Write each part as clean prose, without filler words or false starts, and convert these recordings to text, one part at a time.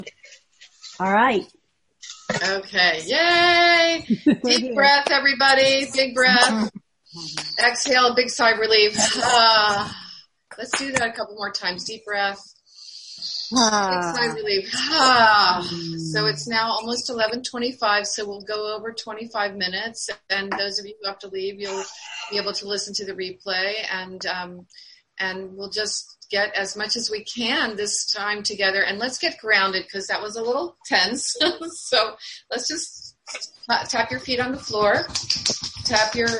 All right. Okay. Yay. Deep breath, everybody. Big breath. Exhale, big sigh of relief. Let's do that a couple more times. Deep breath. Big sigh of relief. So it's now almost 11:25, so we'll go over 25 minutes. And those of you who have to leave, you'll be able to listen to the replay. And we'll just get as much as we can this time together. And let's get grounded because that was a little tense. So let's just tap your feet on the floor. Tap your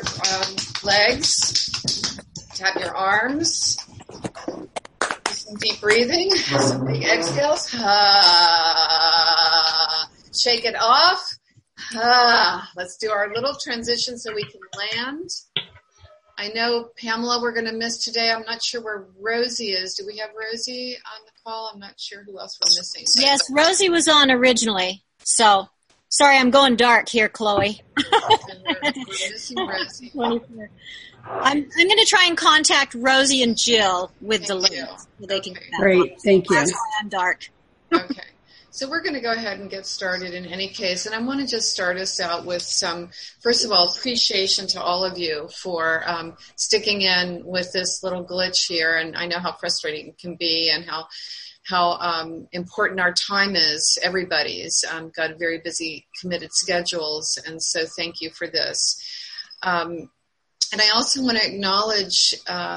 legs. Tap your arms. Some deep breathing. Some big exhales. Shake it off. Let's do our little transition so we can land. I know, Pamela, we're going to miss today. I'm not sure where Rosie is. Do we have Rosie on the call? I'm not sure who else we're missing. Yes, Rosie was on originally. So, sorry, I'm going dark here, Chloe. We're missing Rosie. I'm going to try and contact Rosie and Jill with the link so they can. Great, thank you. That's why I'm dark. Okay. So we're going to go ahead and get started in any case. And I want to just start us out with some, first of all, appreciation to all of you for sticking in with this little glitch here. And I know how frustrating it can be and how important our time is. Everybody's got very busy, committed schedules. And so thank you for this. And I also want to acknowledge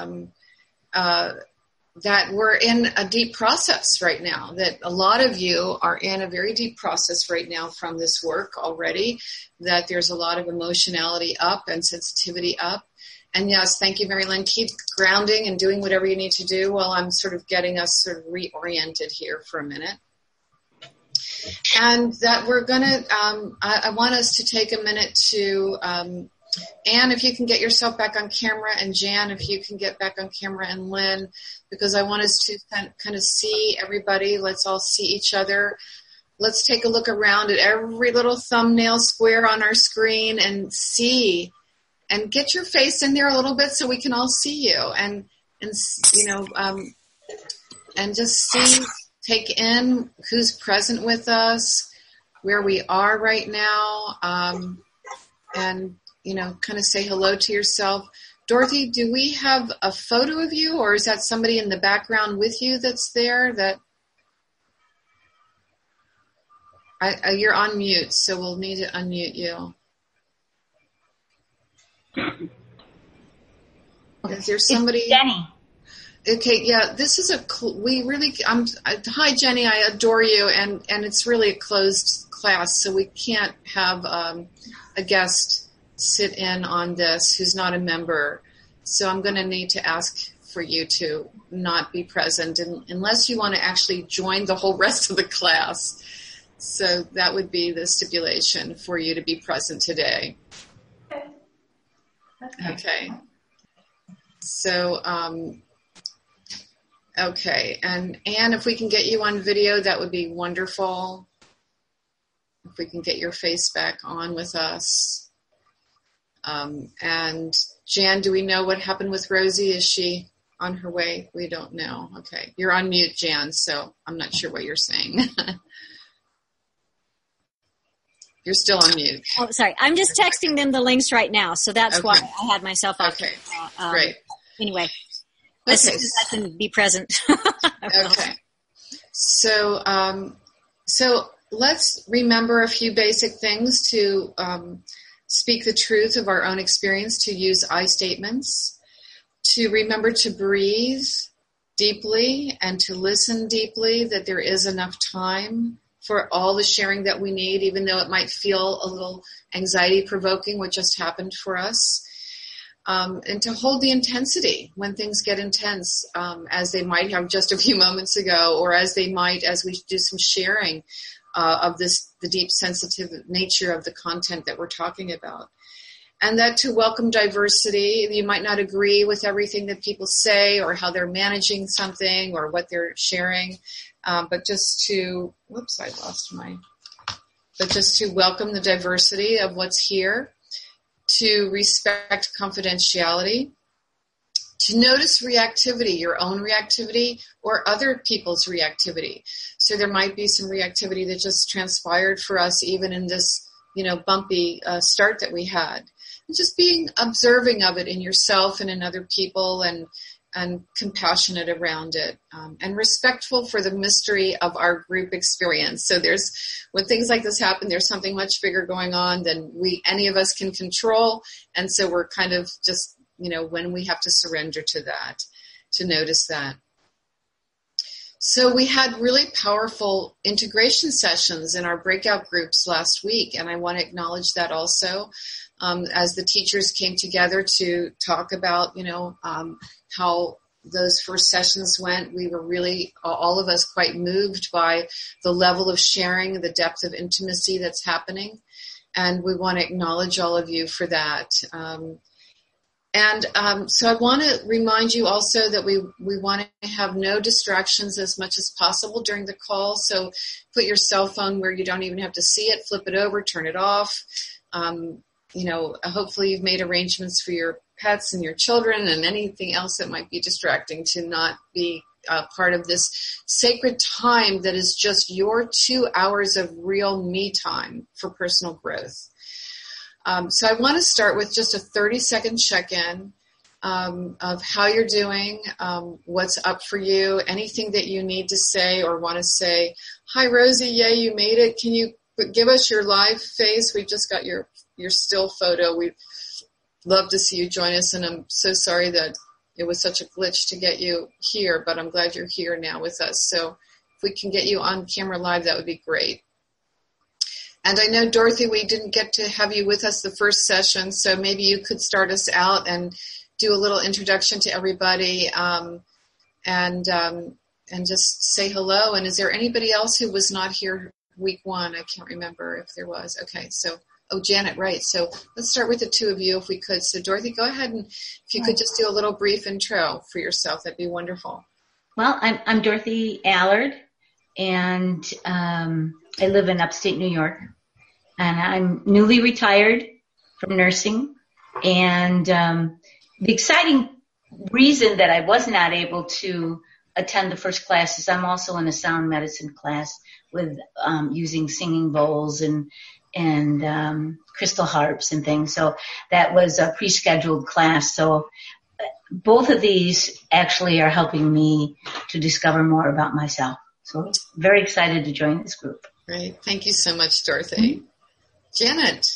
that we're in a deep process right now, that a lot of you are in a very deep process right now from this work already, that there's a lot of emotionality up and sensitivity up. And yes, thank you, Mary Lynn. Keep grounding and doing whatever you need to do while I'm sort of getting us sort of reoriented here for a minute. And that we're going to, I want us to take a minute to, Anne, if you can get yourself back on camera, and Jan, if you can get back on camera, and Lynn, because I want us to kind of see everybody. Let's all see each other. Let's take a look around at every little thumbnail square on our screen and see, and get your face in there a little bit so we can all see you, and just see, take in who's present with us, where we are right now, and kind of say hello to yourself. Dorothy, do we have a photo of you, or is that somebody in the background with you that's there? You're on mute, so we'll need to unmute you. Is there somebody? It's Jenny. Okay, yeah, this is hi Jenny, I adore you, and it's really a closed class, so we can't have a guest sit in on this who's not a member. So I'm going to need to ask for you to not be present unless you want to actually join the whole rest of the class. So that would be the stipulation for you to be present today. Okay. So, okay. And Anne, if we can get you on video, that would be wonderful. If we can get your face back on with us. And Jan, do we know what happened with Rosie? Is she on her way? We don't know. Okay. You're on mute, Jan, so I'm not sure what you're saying. You're still on mute. Oh, sorry. I'm just texting them the links right now, so that's why I had myself off. Okay. Great. Anyway, as soon as I can be present. Okay. So let's remember a few basic things to speak the truth of our own experience, to use I statements, to remember to breathe deeply and to listen deeply, that there is enough time for all the sharing that we need, even though it might feel a little anxiety-provoking, what just happened for us, and to hold the intensity when things get intense, as they might have just a few moments ago, or as they might as we do some sharing of the deep sensitive nature of the content that we're talking about. And that to welcome diversity. You might not agree with everything that people say or how they're managing something or what they're sharing, but just to welcome the diversity of what's here, to respect confidentiality, to notice reactivity, your own reactivity or other people's reactivity. So there might be some reactivity that just transpired for us even in this, bumpy start that we had. And just being observing of it in yourself and in other people and compassionate around it, and respectful for the mystery of our group experience. So when things like this happen, there's something much bigger going on than any of us can control. And so we're kind of just, when we have to surrender to that, to notice that. So we had really powerful integration sessions in our breakout groups last week, and I want to acknowledge that also. As the teachers came together to talk about, how those first sessions went, we were really, all of us, quite moved by the level of sharing, the depth of intimacy that's happening. And we want to acknowledge all of you for that. So I want to remind you also that we want to have no distractions as much as possible during the call. So put your cell phone where you don't even have to see it, flip it over, turn it off. Hopefully you've made arrangements for your pets and your children and anything else that might be distracting to not be part of this sacred time that is just your 2 hours of real me time for personal growth. So I want to start with just a 30-second check-in of how you're doing, what's up for you, anything that you need to say or want to say. Hi, Rosie. Yay, you made it. Can you give us your live face? We've just got your still photo. We'd love to see you join us, and I'm so sorry that it was such a glitch to get you here, but I'm glad you're here now with us. So if we can get you on camera live, that would be great. And I know, Dorothy, we didn't get to have you with us the first session, so maybe you could start us out and do a little introduction to everybody, and just say hello. And is there anybody else who was not here week one? I can't remember if there was. Okay, so, Janet, right. So let's start with the two of you if we could. So Dorothy, go ahead, and if you could just do a little brief intro for yourself, that'd be wonderful. Well, I'm Dorothy Allard, and I live in upstate New York, and I'm newly retired from nursing. And the exciting reason that I was not able to attend the first class is I'm also in a sound medicine class with using singing bowls and crystal harps and things. So that was a pre-scheduled class. So both of these actually are helping me to discover more about myself. So very excited to join this group. Great. Thank you so much, Dorothy. Mm-hmm. Janet.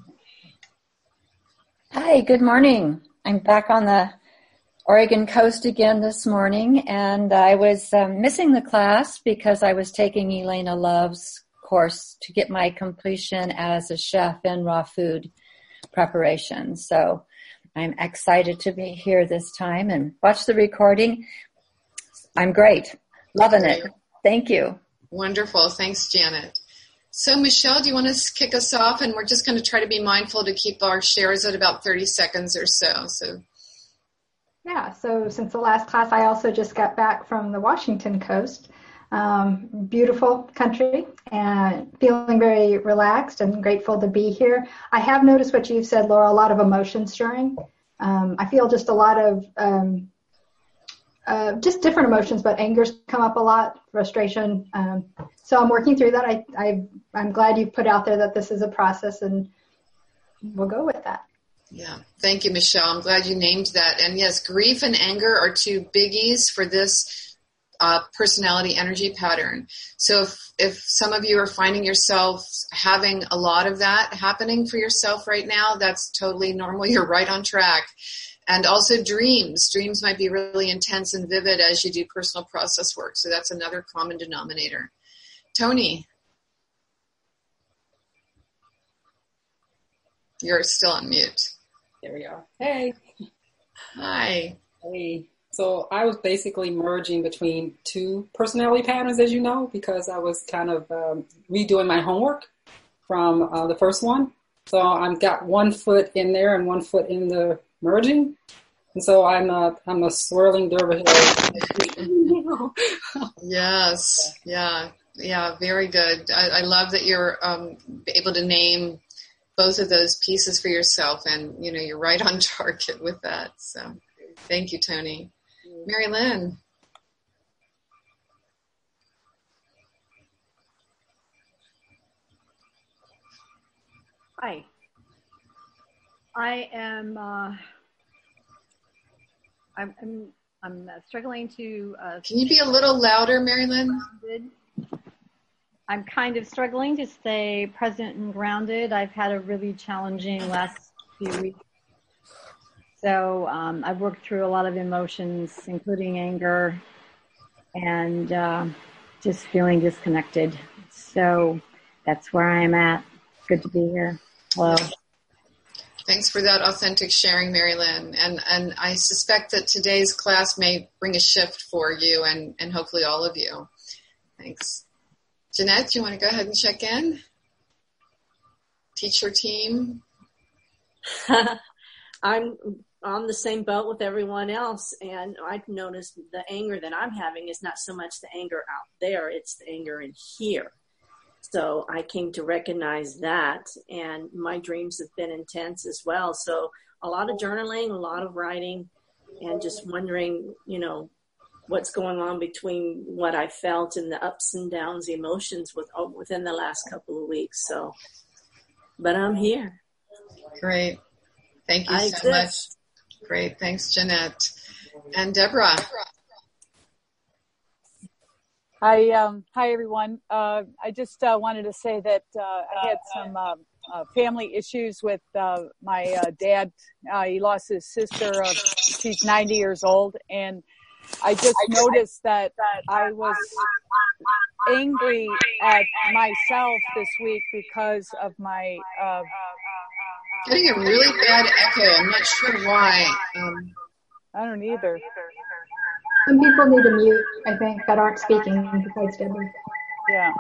Hi, good morning. I'm back on the Oregon coast again this morning, and I was missing the class because I was taking Elena Love's course to get my completion as a chef in raw food preparation. So I'm excited to be here this time and watch the recording. I'm great. Loving it. Thank you. Wonderful. Thanks, Janet. So Michelle, do you want to kick us off? And we're just going to try to be mindful to keep our shares at about 30 seconds or so. Yeah, so since the last class, I also just got back from the Washington coast. Beautiful country, and feeling very relaxed and grateful to be here. I have noticed what you've said, Laura, a lot of emotion stirring. I feel just a lot of just different emotions, but anger's come up a lot, frustration. So I'm working through that. I'm glad you put out there that this is a process, and we'll go with that. Yeah. Thank you, Michelle. I'm glad you named that. And yes, grief and anger are two biggies for this personality energy pattern. So if some of you are finding yourselves having a lot of that happening for yourself right now, that's totally normal. You're right on track. And also dreams. Dreams might be really intense and vivid as you do personal process work. So that's another common denominator. Tony. You're still on mute. There we are. Hey. Hi. Hey. So I was basically merging between two personality patterns, as you know, because I was kind of redoing my homework from the first one. So I've got 1 foot in there and 1 foot in the merging. And so I'm a swirling dervish. Yes. Yeah. Yeah. Very good. I love that you're able to name both of those pieces for yourself, and you're right on target with that. So Thank you, Tony. Mary Lynn. Hi. I am. I'm struggling to. Can you be a little louder, Mary Lynn? I'm kind of struggling to stay present and grounded. I've had a really challenging last few weeks. So I've worked through a lot of emotions, including anger, and just feeling disconnected. So that's where I am at. Good to be here. Hello. Thanks for that authentic sharing, Mary Lynn. And I suspect that today's class may bring a shift for you and hopefully all of you. Thanks. Jeanette, do you want to go ahead and check in? Teacher team? I'm on the same boat with everyone else, and I've noticed the anger that I'm having is not so much the anger out there, it's the anger in here. So I came to recognize that, and my dreams have been intense as well. So a lot of journaling, a lot of writing, and just wondering, what's going on between what I felt and the ups and downs, the emotions within the last couple of weeks. So, but I'm here. Great. Thank you so much. Great. Thanks, Jeanette. And Deborah. Hi, everyone. I just wanted to say that I had some family issues with my dad. He lost his sister. She's 90 years old, and I just noticed that I was angry at myself this week because of my... Getting a really bad echo. I'm not sure why. I don't either. Some people need to mute, I think, that aren't speaking besides Deborah. Yeah.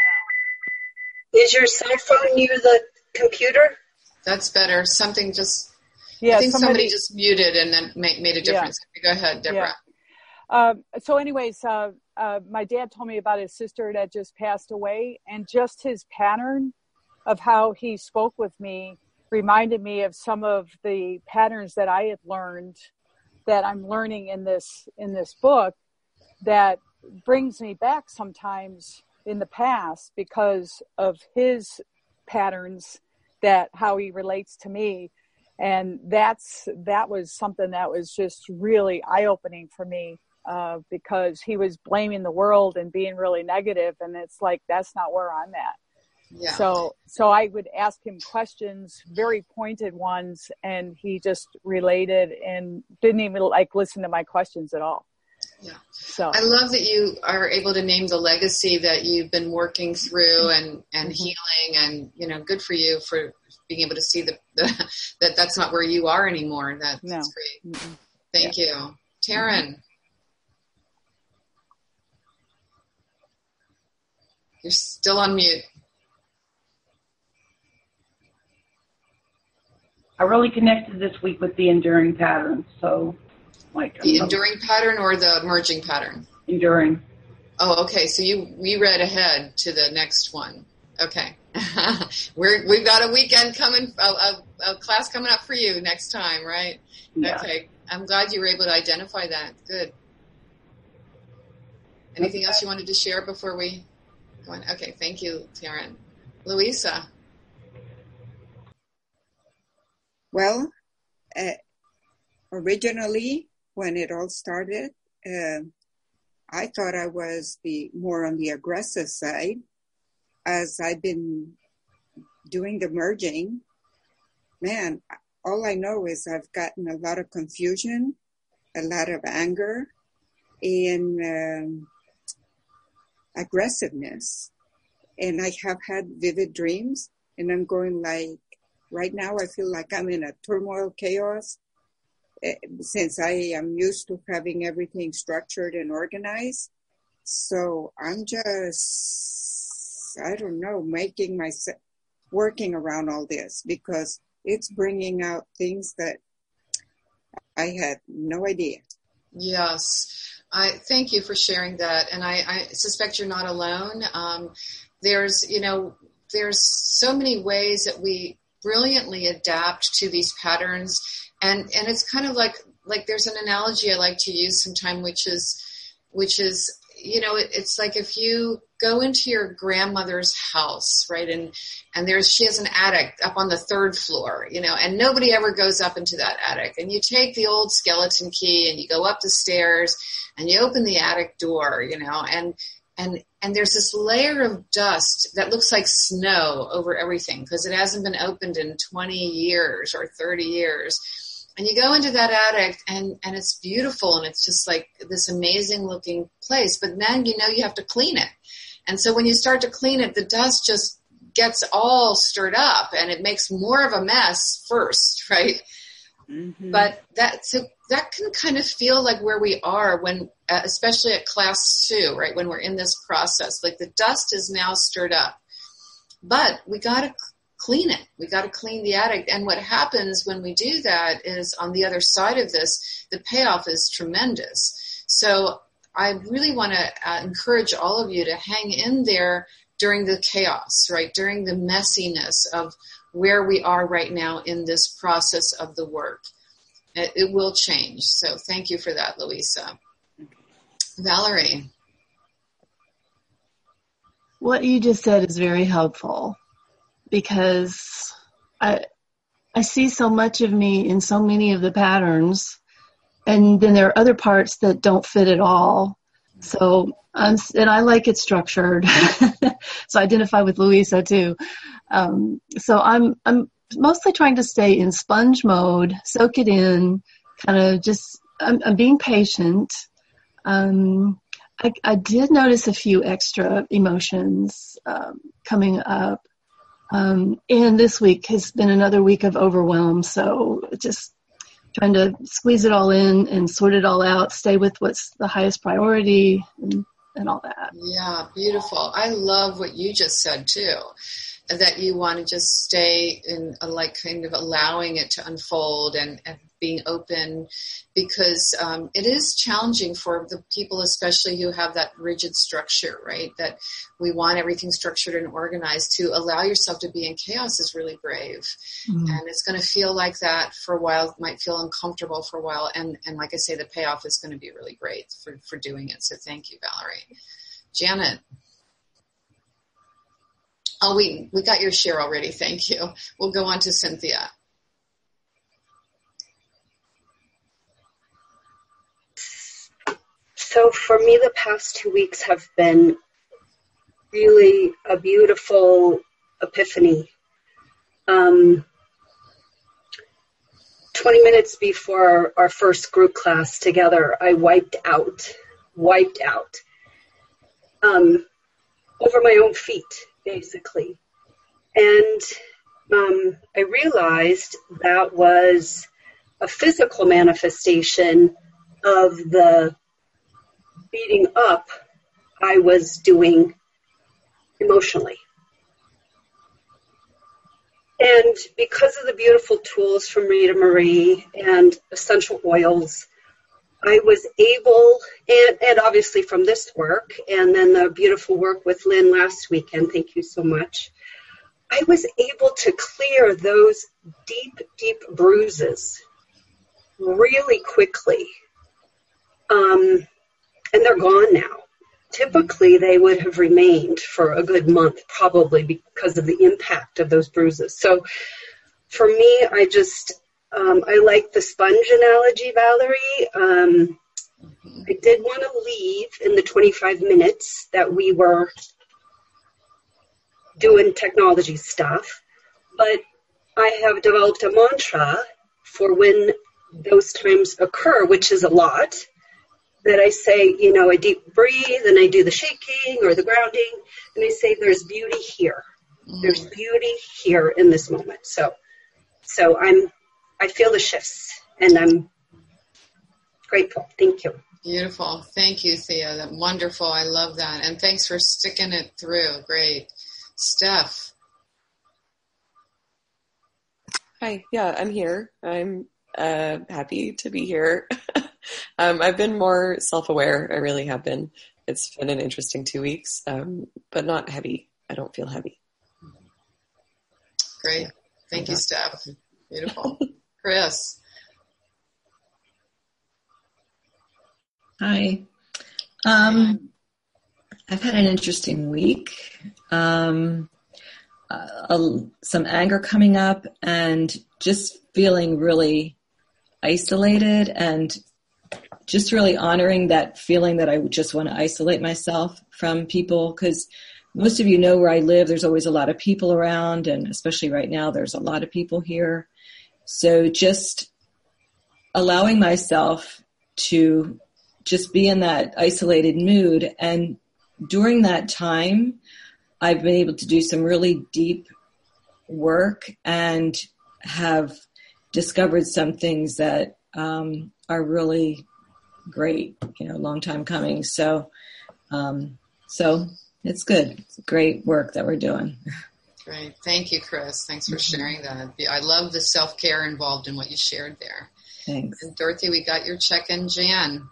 Is your cell phone near the computer? That's better. Something just... Yeah, I think somebody just muted and then made a difference. Yeah. Go ahead, Deborah. Yeah. So anyways, my dad told me about his sister that just passed away, and just his pattern of how he spoke with me reminded me of some of the patterns that I had learned, that I'm learning in this book, that brings me back sometimes in the past because of his patterns, that how he relates to me. And that was something that was just really eye-opening for me, because he was blaming the world and being really negative, and it's like, that's not where I'm at. Yeah. So I would ask him questions, very pointed ones, and he just related and didn't even listen to my questions at all. Yeah. So I love that you are able to name the legacy that you've been working through and healing, and good for you for being able to see that that's not where you are anymore. That's great. Mm-hmm. Thank you. Taryn. You're still on mute. I really connected this week with the enduring pattern. So, the enduring pattern or the merging pattern? Enduring. Oh, okay. So we read ahead to the next one. Okay. We've got a weekend coming, a class coming up for you next time, right? Yeah. Okay. I'm glad you were able to identify that. Good. Anything else you wanted to share before we go on? Okay. Thank you, Taryn. Louisa. Well, originally, when it all started, I thought I was more on the aggressive side. As I've been doing the merging, man, all I know is I've gotten a lot of confusion, a lot of anger, and aggressiveness. And I have had vivid dreams, and I'm going right now, I feel like I'm in a turmoil, chaos, since I am used to having everything structured and organized. So I'm just, I don't know, making myself, working around all this, because it's bringing out things that I had no idea. Yes. I thank you for sharing that. And I suspect you're not alone. There's so many ways that we brilliantly adapt to these patterns. And it's kind of like there's an analogy I like to use sometime, which is, it's like if you go into your grandmother's house, right? And she has an attic up on the 3rd floor, and nobody ever goes up into that attic. And you take the old skeleton key and you go up the stairs and you open the attic door, and there's this layer of dust that looks like snow over everything because it hasn't been opened in 20 years or 30 years. And you go into that attic and it's beautiful and it's just like this amazing looking place. But then, you have to clean it. And so when you start to clean it, the dust just gets all stirred up and it makes more of a mess first, right? Mm-hmm. But that can kind of feel like where we are when, especially at class 2, right? When we're in this process, like the dust is now stirred up, but we got to clean it. We got to clean the attic. And what happens when we do that is on the other side of this, the payoff is tremendous. So I really want to encourage all of you to hang in there during the chaos, right? During the messiness of where we are right now in this process of the work. It will change. So thank you for that, Louisa. Valerie. What you just said is very helpful because I see so much of me in so many of the patterns, and then there are other parts that don't fit at all. So, and I like it structured. So I identify with Louisa too. So I'm mostly trying to stay in sponge mode, soak it in, kind of just, I'm being patient. I did notice a few extra emotions coming up. And this week has been another week of overwhelm. So just trying to squeeze it all in and sort it all out, stay with what's the highest priority and all that. Yeah, beautiful. I love what you just said too, that you want to just stay in kind of allowing it to unfold and being open, because it is challenging for the people, especially who have that rigid structure, right? That we want everything structured and organized. To allow yourself to be in chaos is really brave. Mm-hmm. And it's going to feel like that for a while. It might feel uncomfortable for a while. And like I say, the payoff is going to be really great for doing it. So thank you, Valerie. Janet. Oh, we got your share already. Thank you. We'll go on to Cynthia. So for me, the past 2 weeks have been really a beautiful epiphany. 20 minutes before our first group class together, I wiped out over my own feet, basically. And I realized that was a physical manifestation of the beating up I was doing emotionally. And because of the beautiful tools from Rita Marie and essential oils, I was able, and obviously from this work, and then the beautiful work with Lynn last weekend, thank you so much, I was able to clear those deep, deep bruises really quickly. And they're gone now. Typically, they would have remained for a good month, probably because of the impact of those bruises. So for me, I like the sponge analogy, Valerie. I did want to leave in the 25 minutes that we were doing technology stuff, but I have developed a mantra for when those times occur, which is a lot, that I say, I deep breathe and I do the shaking or the grounding, and I say there's beauty here. There's beauty here in this moment. So I feel the shifts, and I'm grateful. Thank you. Beautiful. Thank you, Thea. That's wonderful. I love that. And thanks for sticking it through. Great. Steph. Hi. Yeah, I'm here. I'm happy to be here. I've been more self-aware. I really have been. It's been an interesting 2 weeks, but not heavy. I don't feel heavy. Great. Thank you, Steph. Beautiful. Chris. Hi. I've had an interesting week. Some anger coming up and just feeling really isolated and just really honoring that feeling that I just want to isolate myself from people, because most of you know where I live, there's always a lot of people around, and especially right now, there's a lot of people here. So just allowing myself to just be in that isolated mood. And during that time, I've been able to do some really deep work and have discovered some things that are really great, long time coming. So it's good. It's great work that we're doing. Great. Thank you, Chris. Thanks for sharing that. I love the self-care involved in what you shared there. Thanks. And Dorothy, we got your check-in. Jan.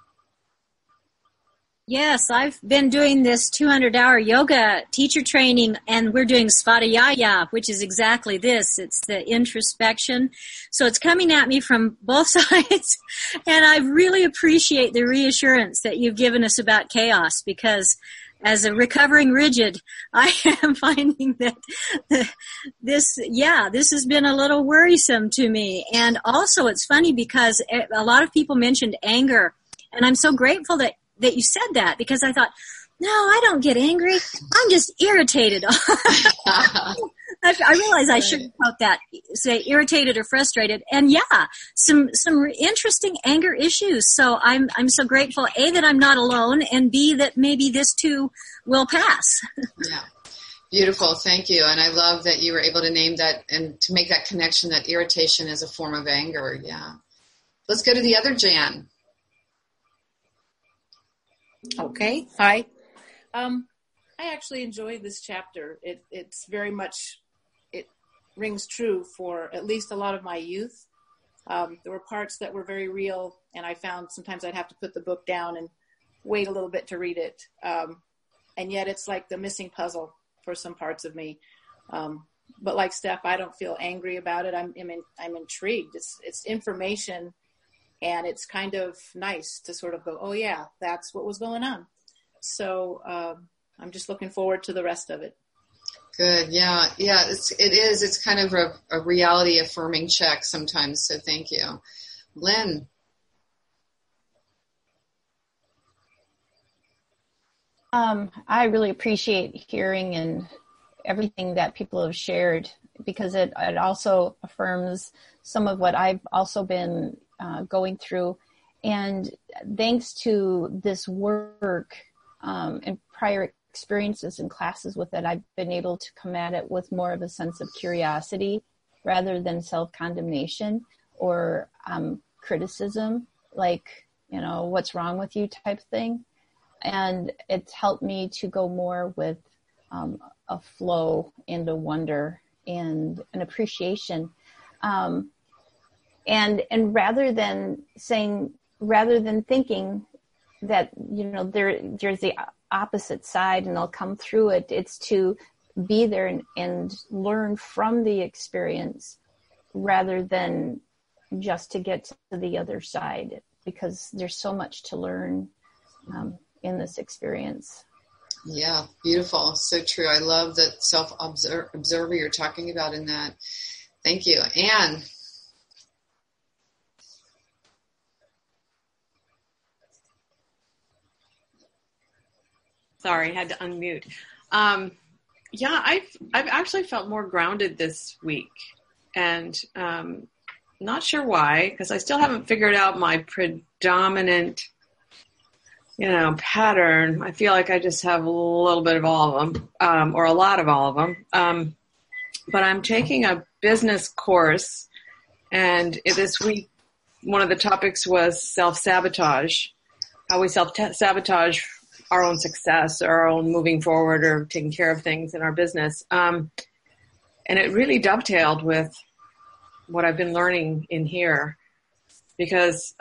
Yes, I've been doing this 200-hour yoga teacher training, and we're doing Svadhyaya, which is exactly this. It's the introspection. So it's coming at me from both sides, and I really appreciate the reassurance that you've given us about chaos, because as a recovering rigid, I am finding that this has been a little worrisome to me. And also it's funny because a lot of people mentioned anger, and I'm so grateful that you said that, because I thought, no, I don't get angry. I'm just irritated. I realize I shouldn't quote that, say irritated or frustrated. And some interesting anger issues. So I'm so grateful, A, that I'm not alone, and B, that maybe this too will pass. Yeah. Beautiful. Thank you. And I love that you were able to name that and to make that connection that irritation is a form of anger. Yeah. Let's go to the other Jan. Okay. Hi. I actually enjoyed this chapter. It's very much, it rings true for at least a lot of my youth. There were parts that were very real, and I found sometimes I'd have to put the book down and wait a little bit to read it. And yet it's like the missing puzzle for some parts of me. But like Steph, I don't feel angry about it. I'm intrigued. It's information, and it's kind of nice to sort of go, oh yeah, that's what was going on. So I'm just looking forward to the rest of it. Good. Yeah. It is. It's kind of a reality affirming check sometimes. So thank you. Lynn. I really appreciate hearing and everything that people have shared, because it also affirms some of what I've also been going through. And thanks to this work and prior experiences and classes with it, I've been able to come at it with more of a sense of curiosity rather than self-condemnation or criticism, like, what's wrong with you type thing. And it's helped me to go more with a flow and a wonder and an appreciation. And rather than thinking that, there's the opposite side and I'll come through it, it's to be there and learn from the experience rather than just to get to the other side, because there's so much to learn in this experience. Yeah, beautiful. So true. I love that self-observer you're talking about in that. Thank you. Anne. Sorry, had to unmute. I've actually felt more grounded this week, and not sure why, because I still haven't figured out my predominant pattern. I feel like I just have a little bit of all of them, or a lot of all of them. But I'm taking a business course, and this week, one of the topics was self-sabotage, how we self-sabotage our own success or our own moving forward or taking care of things in our business. And it really dovetailed with what I've been learning in here, because,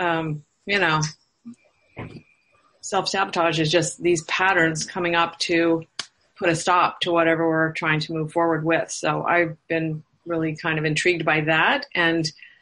self-sabotage is just these patterns coming up to put a stop to whatever we're trying to move forward with. So I've been really kind of intrigued by that. And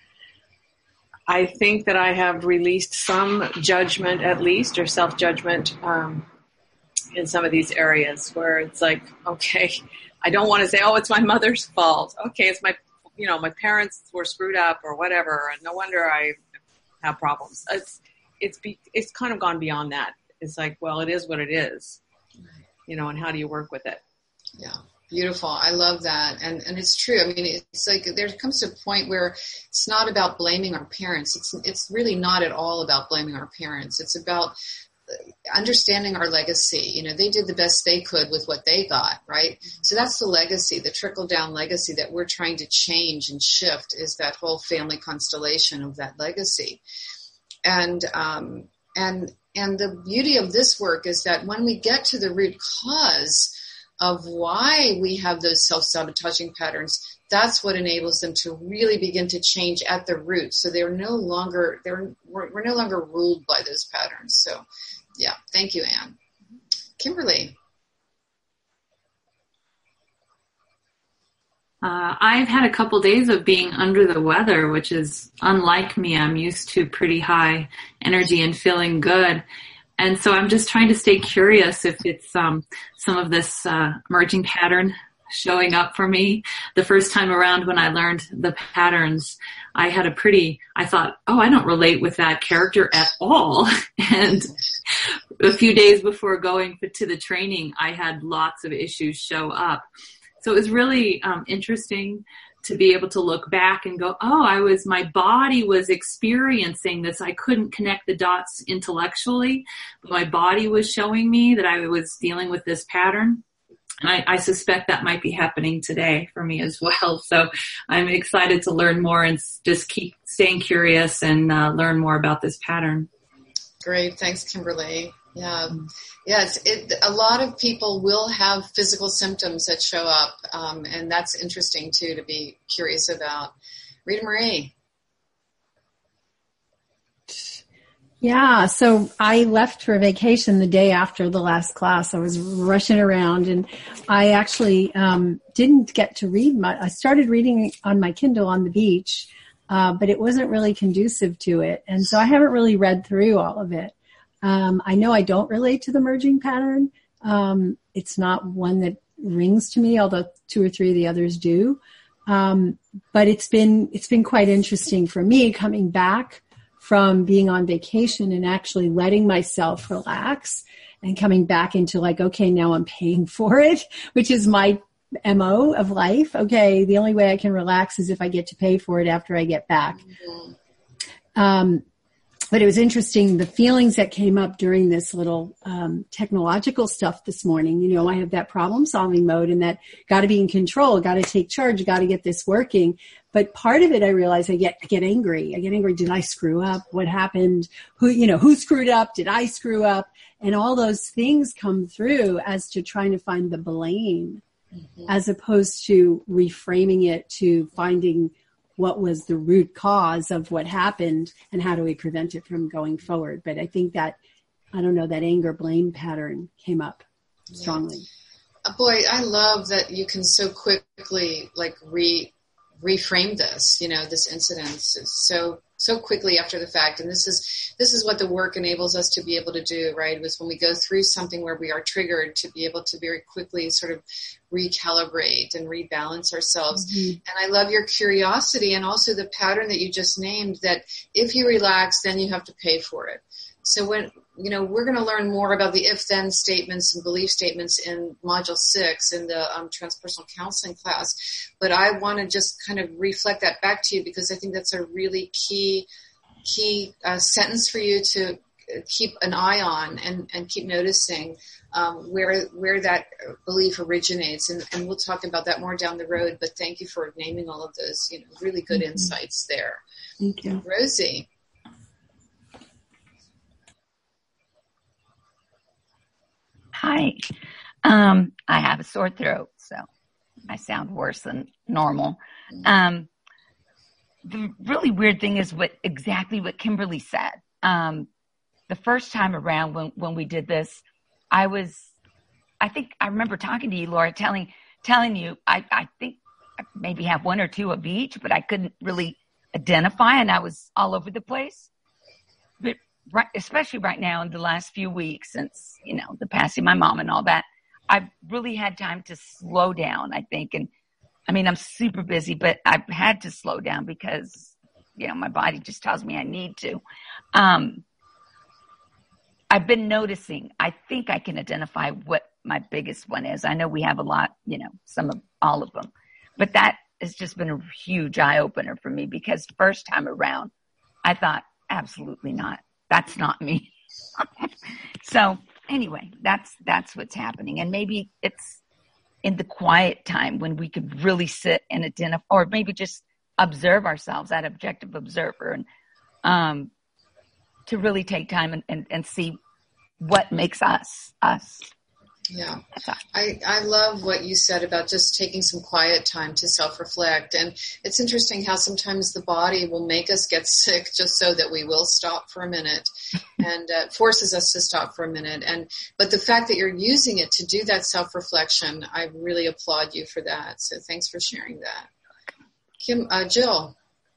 I think that I have released some judgment, at least, or self-judgment in some of these areas where it's like, okay, I don't want to say, oh, it's my mother's fault. Okay, it's my parents were screwed up or whatever, and no wonder I have problems. It's kind of gone beyond that. It's like, well, it is what it is, and how do you work with it? Yeah. Beautiful. I love that. And it's true. I mean, it's like there comes to a point where it's not about blaming our parents. It's really not at all about blaming our parents. It's about understanding our legacy. They did the best they could with what they got, right? So that's the legacy, the trickle down legacy that we're trying to change and shift, is that whole family constellation of that legacy. And the beauty of this work is that when we get to the root cause of why we have those self-sabotaging patterns, that's what enables them to really begin to change at the root. So we're no longer ruled by those patterns. So yeah, thank you, Anne. Kimberly. I've had a couple days of being under the weather, which is unlike me. I'm used to pretty high energy and feeling good. And so I'm just trying to stay curious if it's some of this emerging pattern showing up for me. The first time around when I learned the patterns, I thought, oh, I don't relate with that character at all. And a few days before going to the training, I had lots of issues show up. So it was really interesting to be able to look back and go, oh, my body was experiencing this. I couldn't connect the dots intellectually, but my body was showing me that I was dealing with this pattern. And I suspect that might be happening today for me as well. So I'm excited to learn more and just keep staying curious and learn more about this pattern. Great. Thanks, Kimberly. Yeah. Yes. A lot of people will have physical symptoms that show up. And that's interesting too, to be curious about. Rita Marie. Yeah. So I left for vacation the day after the last class. I was rushing around and I actually, didn't get to read much. I started reading on my Kindle on the beach, but it wasn't really conducive to it. And so I haven't really read through all of it. I know I don't relate to the merging pattern. It's not one that rings to me, although 2 or 3 of the others do. But it's been quite interesting for me coming back from being on vacation and actually letting myself relax and coming back into like, okay, now I'm paying for it, which is my MO of life. Okay. The only way I can relax is if I get to pay for it after I get back. But it was interesting, the feelings that came up during this little technological stuff this morning. I have that problem-solving mode and that got to be in control, got to take charge, got to get this working. But part of it, I realized I get angry. I get angry. Did I screw up? What happened? Who screwed up? Did I screw up? And all those things come through as to trying to find the blame, as opposed to reframing it to finding what was the root cause of what happened and how do we prevent it from going forward. But I think that, that anger blame pattern came up strongly. Boy, I love that you can so quickly reframe this, this incident so quickly after the fact. And this is what the work enables us to be able to do, right? Was when we go through something where we are triggered to be able to very quickly sort of recalibrate and rebalance ourselves. And I love your curiosity and also the pattern that you just named, that if you relax, then you have to pay for it. So when, we're going to learn more about the if-then statements and belief statements in Module 6 in the transpersonal counseling class. But I want to just kind of reflect that back to you because I think that's a really key sentence for you to keep an eye on and keep noticing where that belief originates. And we'll talk about that more down the road. But thank you for naming all of those, really good insights there. Thank you. Rosie. Hi. I have a sore throat, so I sound worse than normal. The really weird thing is exactly what Kimberly said. The first time around when we did this, I think I remember talking to you, Laura, telling you, I think maybe have one or two of each, but I couldn't really identify, and I was all over the place. But especially right now in the last few weeks since, the passing of my mom and all that, I've really had time to slow down, I think. And I mean, I'm super busy, but I've had to slow down because, my body just tells me I need to. I've been noticing, I think I can identify what my biggest one is. I know we have a lot, all of them, but that has just been a huge eye opener for me, because first time around, I thought, absolutely not. That's not me. So anyway, that's what's happening. And maybe it's in the quiet time when we could really sit and identify, or maybe just observe ourselves, that objective observer, and to really take time and see what makes us. Yeah. I love what you said about just taking some quiet time to self-reflect. And it's interesting how sometimes the body will make us get sick just so that we will stop for a minute, and forces us to stop for a minute. But the fact that you're using it to do that self-reflection, I really applaud you for that. So thanks for sharing that. Jill.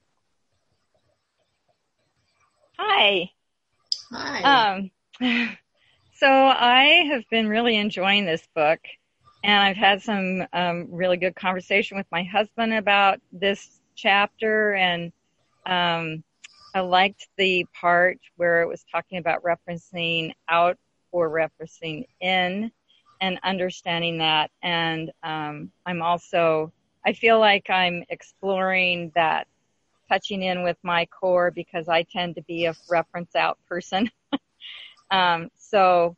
Hi. Hi. So I have been really enjoying this book, and I've had some really good conversation with my husband about this chapter, and I liked the part where it was talking about referencing out or referencing in and understanding that. And I feel like I'm exploring that, touching in with my core, because I tend to be a reference out person. So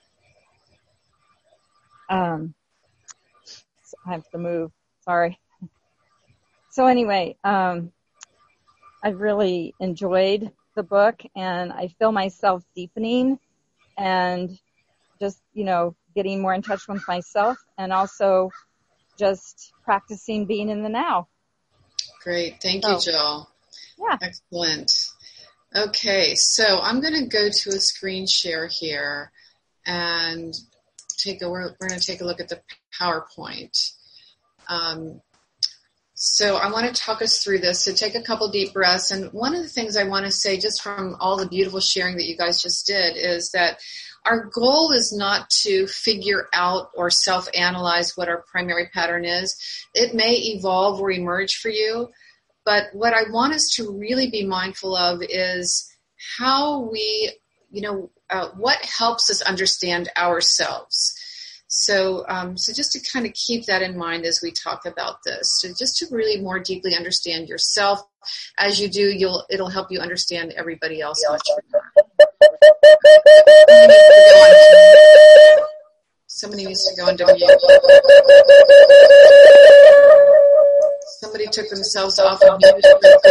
I have to move. Sorry. So anyway, I've really enjoyed the book, and I feel myself deepening and just, getting more in touch with myself, and also just practicing being in the now. Great. Thank you, Jill. Yeah. Excellent. Okay, so I'm going to go to a screen share here and we're going to take a look at the PowerPoint. So I want to talk us through this. So take a couple deep breaths. And one of the things I want to say, just from all the beautiful sharing that you guys just did, is that our goal is not to figure out or self-analyze what our primary pattern is. It may evolve or emerge for you. But what I want us to really be mindful of is how we, what helps us understand ourselves. So just to kind of keep that in mind as we talk about this, so just to really more deeply understand yourself. As you do, it'll help you understand everybody else much more. Somebody needs to go into mute. Somebody took themselves off of mute.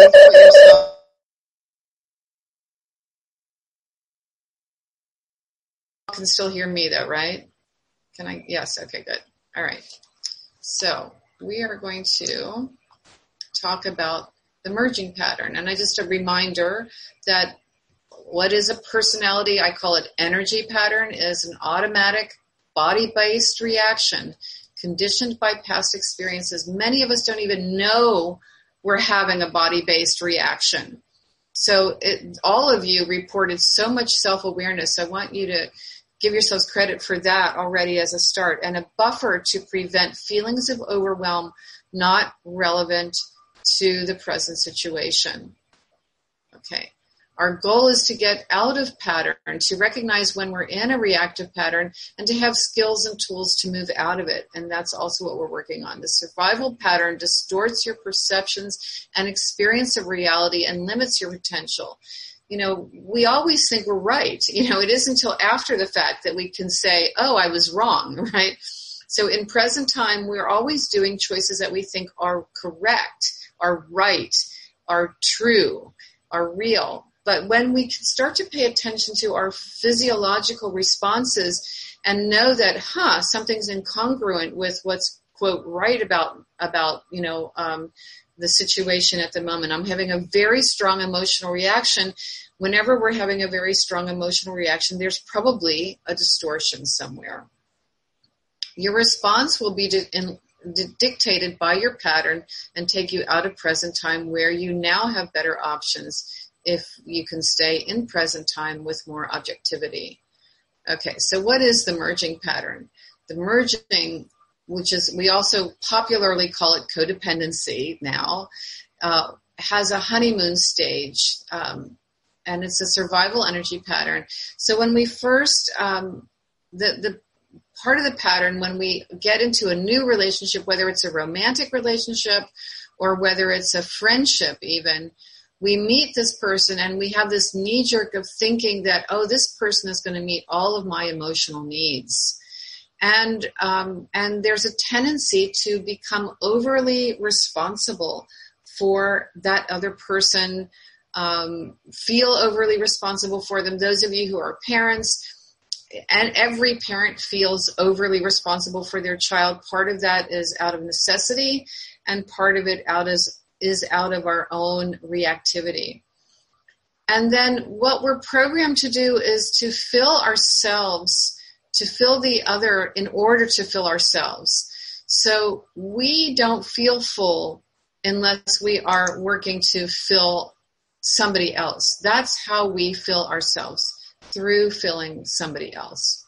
You can still hear me though, right? Can I? Yes. Okay, good. All right. So we are going to talk about the merging pattern. And just a reminder that what is a personality, I call it energy pattern, is an automatic body-based reaction conditioned by past experiences. Many of us don't even know we're having a body-based reaction. So all of you reported so much self-awareness. I want you to give yourselves credit for that already as a start, and a buffer to prevent feelings of overwhelm not relevant to the present situation. Okay. Our goal is to get out of pattern, to recognize when we're in a reactive pattern, and to have skills and tools to move out of it. And that's also what we're working on. The survival pattern distorts your perceptions and experience of reality and limits your potential. We always think we're right. It isn't until after the fact that we can say, oh, I was wrong, right? So in present time, we're always doing choices that we think are correct, are right, are true, are real. But when we can start to pay attention to our physiological responses and know that, something's incongruent with what's, quote, right about the situation at the moment. I'm having a very strong emotional reaction. Whenever we're having a very strong emotional reaction, there's probably a distortion somewhere. Your response will be dictated by your pattern and take you out of present time, where you now have better options if you can stay in present time with more objectivity. Okay, so what is the merging pattern? The merging, which is, we also popularly call it codependency now, has a honeymoon stage, and it's a survival energy pattern. So when we first, the part of the pattern, when we get into a new relationship, whether it's a romantic relationship or whether it's a friendship even, we meet this person and we have this knee-jerk of thinking that, oh, this person is going to meet all of my emotional needs. And there's a tendency to become overly responsible for that other person, feel overly responsible for them. Those of you who are parents, and every parent feels overly responsible for their child. Part of that is out of necessity, and part of it is out of our own reactivity. And then what we're programmed to do is to fill ourselves, to fill the other in order to fill ourselves. So we don't feel full unless we are working to fill somebody else. That's how we fill ourselves, through filling somebody else.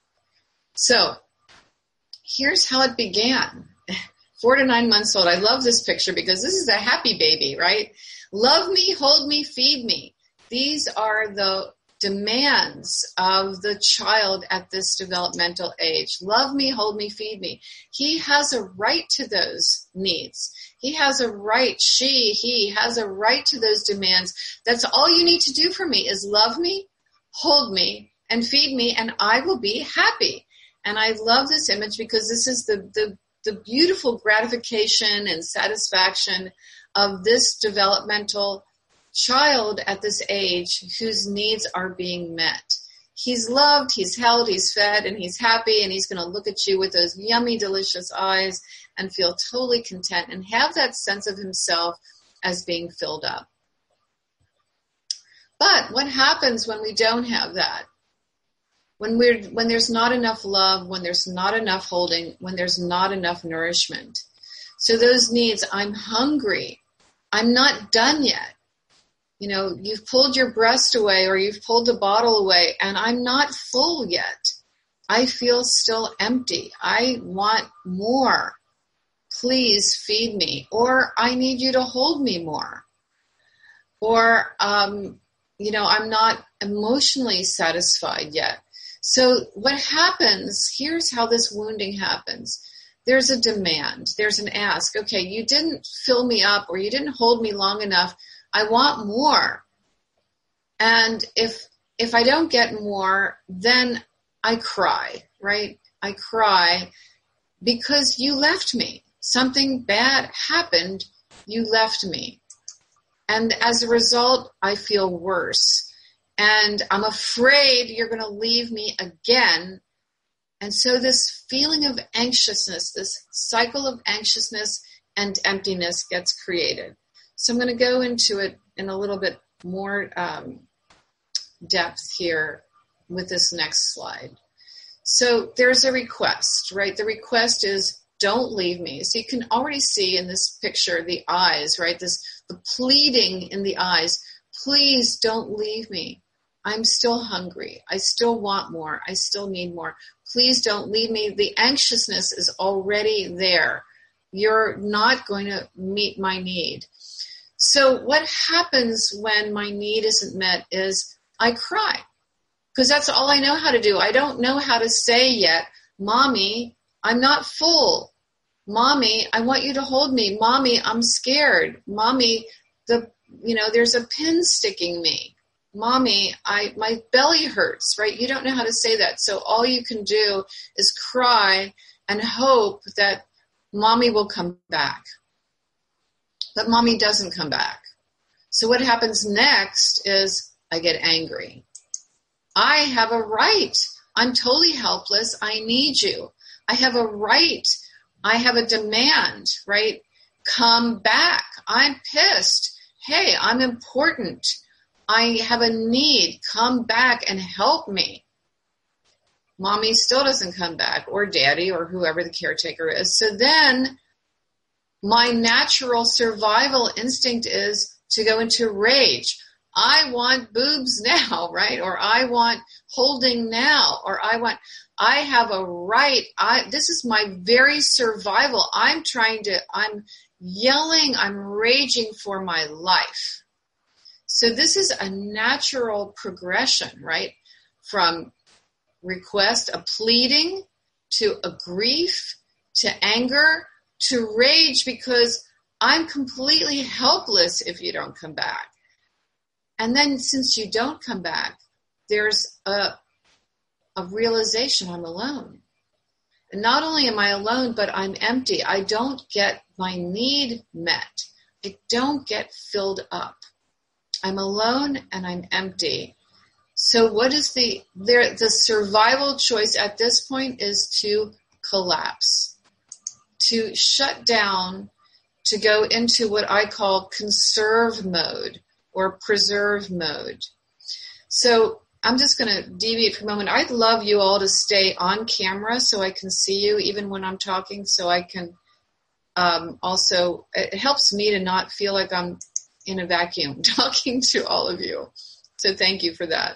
So here's how it began. 4 to 9 months old. I love this picture because this is a happy baby, right? Love me, hold me, feed me. These are the demands of the child at this developmental age. Love me, hold me, feed me. He has a right to those needs. He has a right, he has a right to those demands. That's all you need to do for me is love me, hold me, and feed me, and I will be happy. And I love this image because this is the beautiful gratification and satisfaction of this developmental child at this age whose needs are being met. He's loved, he's held, he's fed, and he's happy, and he's going to look at you with those yummy, delicious eyes and feel totally content and have that sense of himself as being filled up. But what happens when we don't have that? When there's not enough love, when there's not enough holding, when there's not enough nourishment. So those needs, I'm hungry, I'm not done yet. You know, you've pulled your breast away or you've pulled the bottle away and I'm not full yet. I feel still empty. I want more. Please feed me. Or I need you to hold me more. Or, I'm not emotionally satisfied yet. So what happens, here's how this wounding happens. There's a demand. There's an ask. Okay, you didn't fill me up or you didn't hold me long enough. I want more. And if I don't get more, then I cry, right? I cry because you left me. Something bad happened. You left me. And as a result, I feel worse. And I'm afraid you're going to leave me again. And so this feeling of anxiousness, this cycle of anxiousness and emptiness gets created. So I'm going to go into it in a little bit more depth here with this next slide. So there's a request, right? The request is, don't leave me. So you can already see in this picture the eyes, right? The pleading in the eyes. Please don't leave me. I'm still hungry. I still want more. I still need more. Please don't leave me. The anxiousness is already there. You're not going to meet my need. So what happens when my need isn't met is I cry, because that's all I know how to do. I don't know how to say yet, Mommy, I'm not full. Mommy, I want you to hold me. Mommy, I'm scared. Mommy, there's a pin sticking me. Mommy, my belly hurts, right? You don't know how to say that. So all you can do is cry and hope that Mommy will come back. But Mommy doesn't come back. So what happens next is I get angry. I have a right. I'm totally helpless. I need you. I have a right. I have a demand, right? Come back. I'm pissed. Hey, I'm important. I have a need. Come back and help me. mommy still doesn't come back, or daddy, or whoever the caretaker is. So then my natural survival instinct is to go into rage. I want boobs now, right? Or I want holding now, or I have a right. This is my very survival. I'm yelling, I'm raging for my life. So this is a natural progression, right? From request, a pleading, to a grief, to anger, to rage, because I'm completely helpless if you don't come back. And then since you don't come back, there's a realization I'm alone. And not only am I alone, but I'm empty. I don't get my need met. I don't get filled up. I'm alone and I'm empty. So what is the survival choice at this point is to collapse, to shut down, to go into what I call conserve mode or preserve mode. So I'm just going to deviate for a moment. I'd love you all to stay on camera so I can see you even when I'm talking, so I can also, it helps me to not feel like I'm in a vacuum talking to all of you. So thank you for that.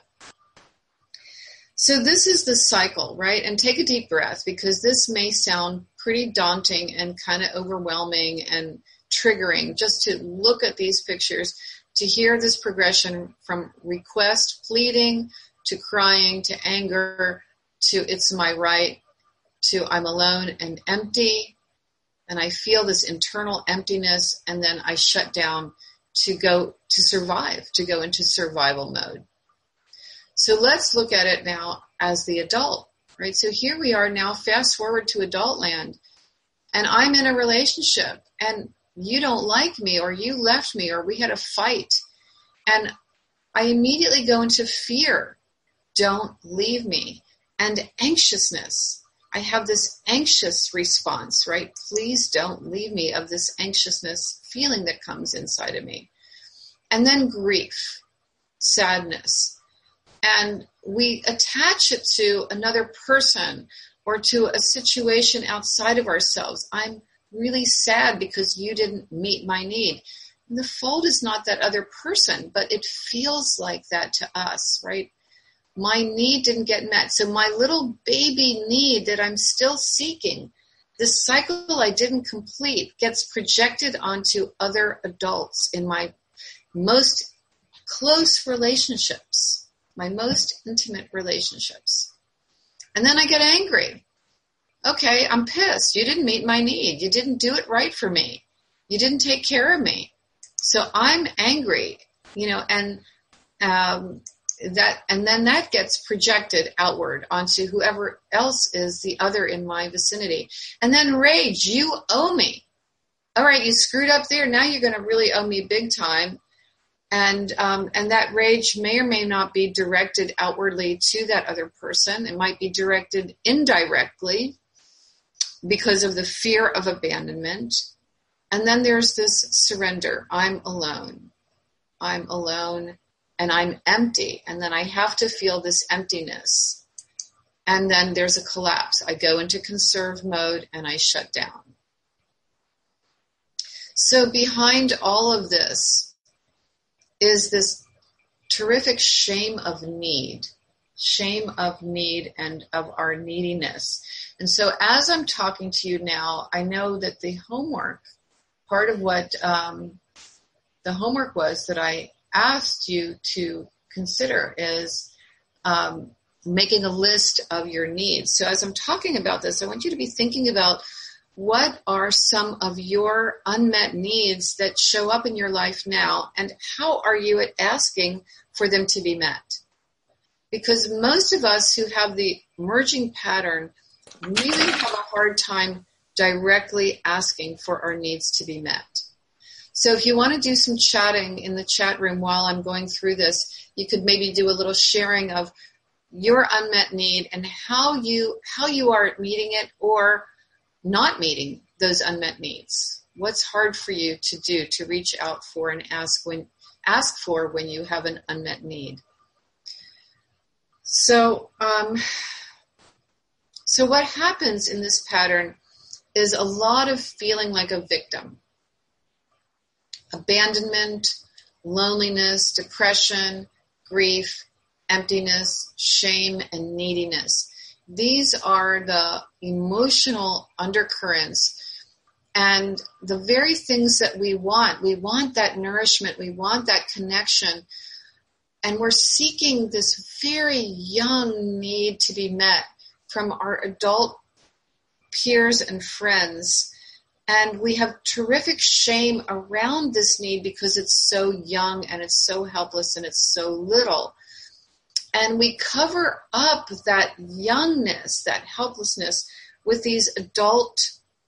So this is the cycle, right? And take a deep breath, because this may sound pretty daunting and kind of overwhelming and triggering just to look at these pictures, to hear this progression from request, pleading, to crying, to anger, to it's my right, to I'm alone and empty, and I feel this internal emptiness, and then I shut down to go to survive, to go into survival mode. So let's look at it now as the adult, right? So here we are now, fast forward to adult land, and I'm in a relationship, and you don't like me, or you left me, or we had a fight. And I immediately go into fear. Don't leave me. And anxiousness. I have this anxious response, right? Please don't leave me, of this anxiousness feeling that comes inside of me. And then grief, sadness. And we attach it to another person or to a situation outside of ourselves. I'm really sad because you didn't meet my need. And the fault is not that other person, but it feels like that to us, right? My need didn't get met. So my little baby need that I'm still seeking, this cycle I didn't complete, gets projected onto other adults in my most close relationships, my most intimate relationships. And then I get angry. Okay, I'm pissed. You didn't meet my need. You didn't do it right for me. You didn't take care of me. So I'm angry, and then that gets projected outward onto whoever else is the other in my vicinity. And then rage, you owe me. All right, you screwed up there. Now you're going to really owe me big time. And that rage may or may not be directed outwardly to that other person. It might be directed indirectly because of the fear of abandonment. And then there's this surrender. I'm alone. I'm alone and I'm empty. And then I have to feel this emptiness. And then there's a collapse. I go into conserve mode and I shut down. So behind all of this is this terrific shame of need and of our neediness. And so as I'm talking to you now, I know that the homework, part of what the homework was that I asked you to consider is making a list of your needs. So as I'm talking about this, I want you to be thinking about what are some of your unmet needs that show up in your life now, and how are you asking for them to be met? Because most of us who have the merging pattern really have a hard time directly asking for our needs to be met. So if you want to do some chatting in the chat room while I'm going through this, you could maybe do a little sharing of your unmet need and how you are meeting it or not meeting those unmet needs. What's hard for you to do, to reach out for and ask for when you have an unmet need. So So what happens in this pattern is a lot of feeling like a victim. Abandonment, loneliness, depression, grief, emptiness, shame, and neediness. These are the emotional undercurrents and the very things that we want. We want that nourishment. We want that connection. And we're seeking this very young need to be met from our adult peers and friends. And we have terrific shame around this need because it's so young and it's so helpless and it's so little. And we cover up that youngness, that helplessness, with these adult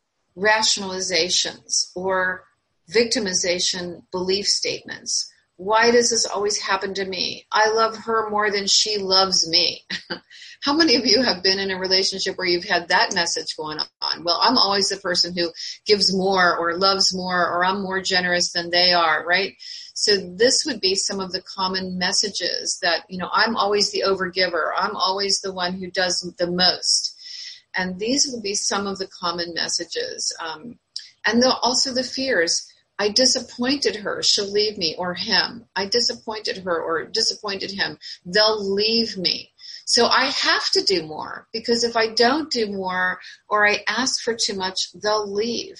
rationalizations or victimization belief statements. Why does this always happen to me? I love her more than she loves me. How many of you have been in a relationship where you've had that message going on? Well, I'm always the person who gives more or loves more, or I'm more generous than they are, right? So this would be some of the common messages that, I'm always the overgiver. I'm always the one who does the most. And these will be some of the common messages. And also the fears. I disappointed her, she'll leave me, or him. I disappointed her or disappointed him, they'll leave me. So I have to do more, because if I don't do more or I ask for too much, they'll leave.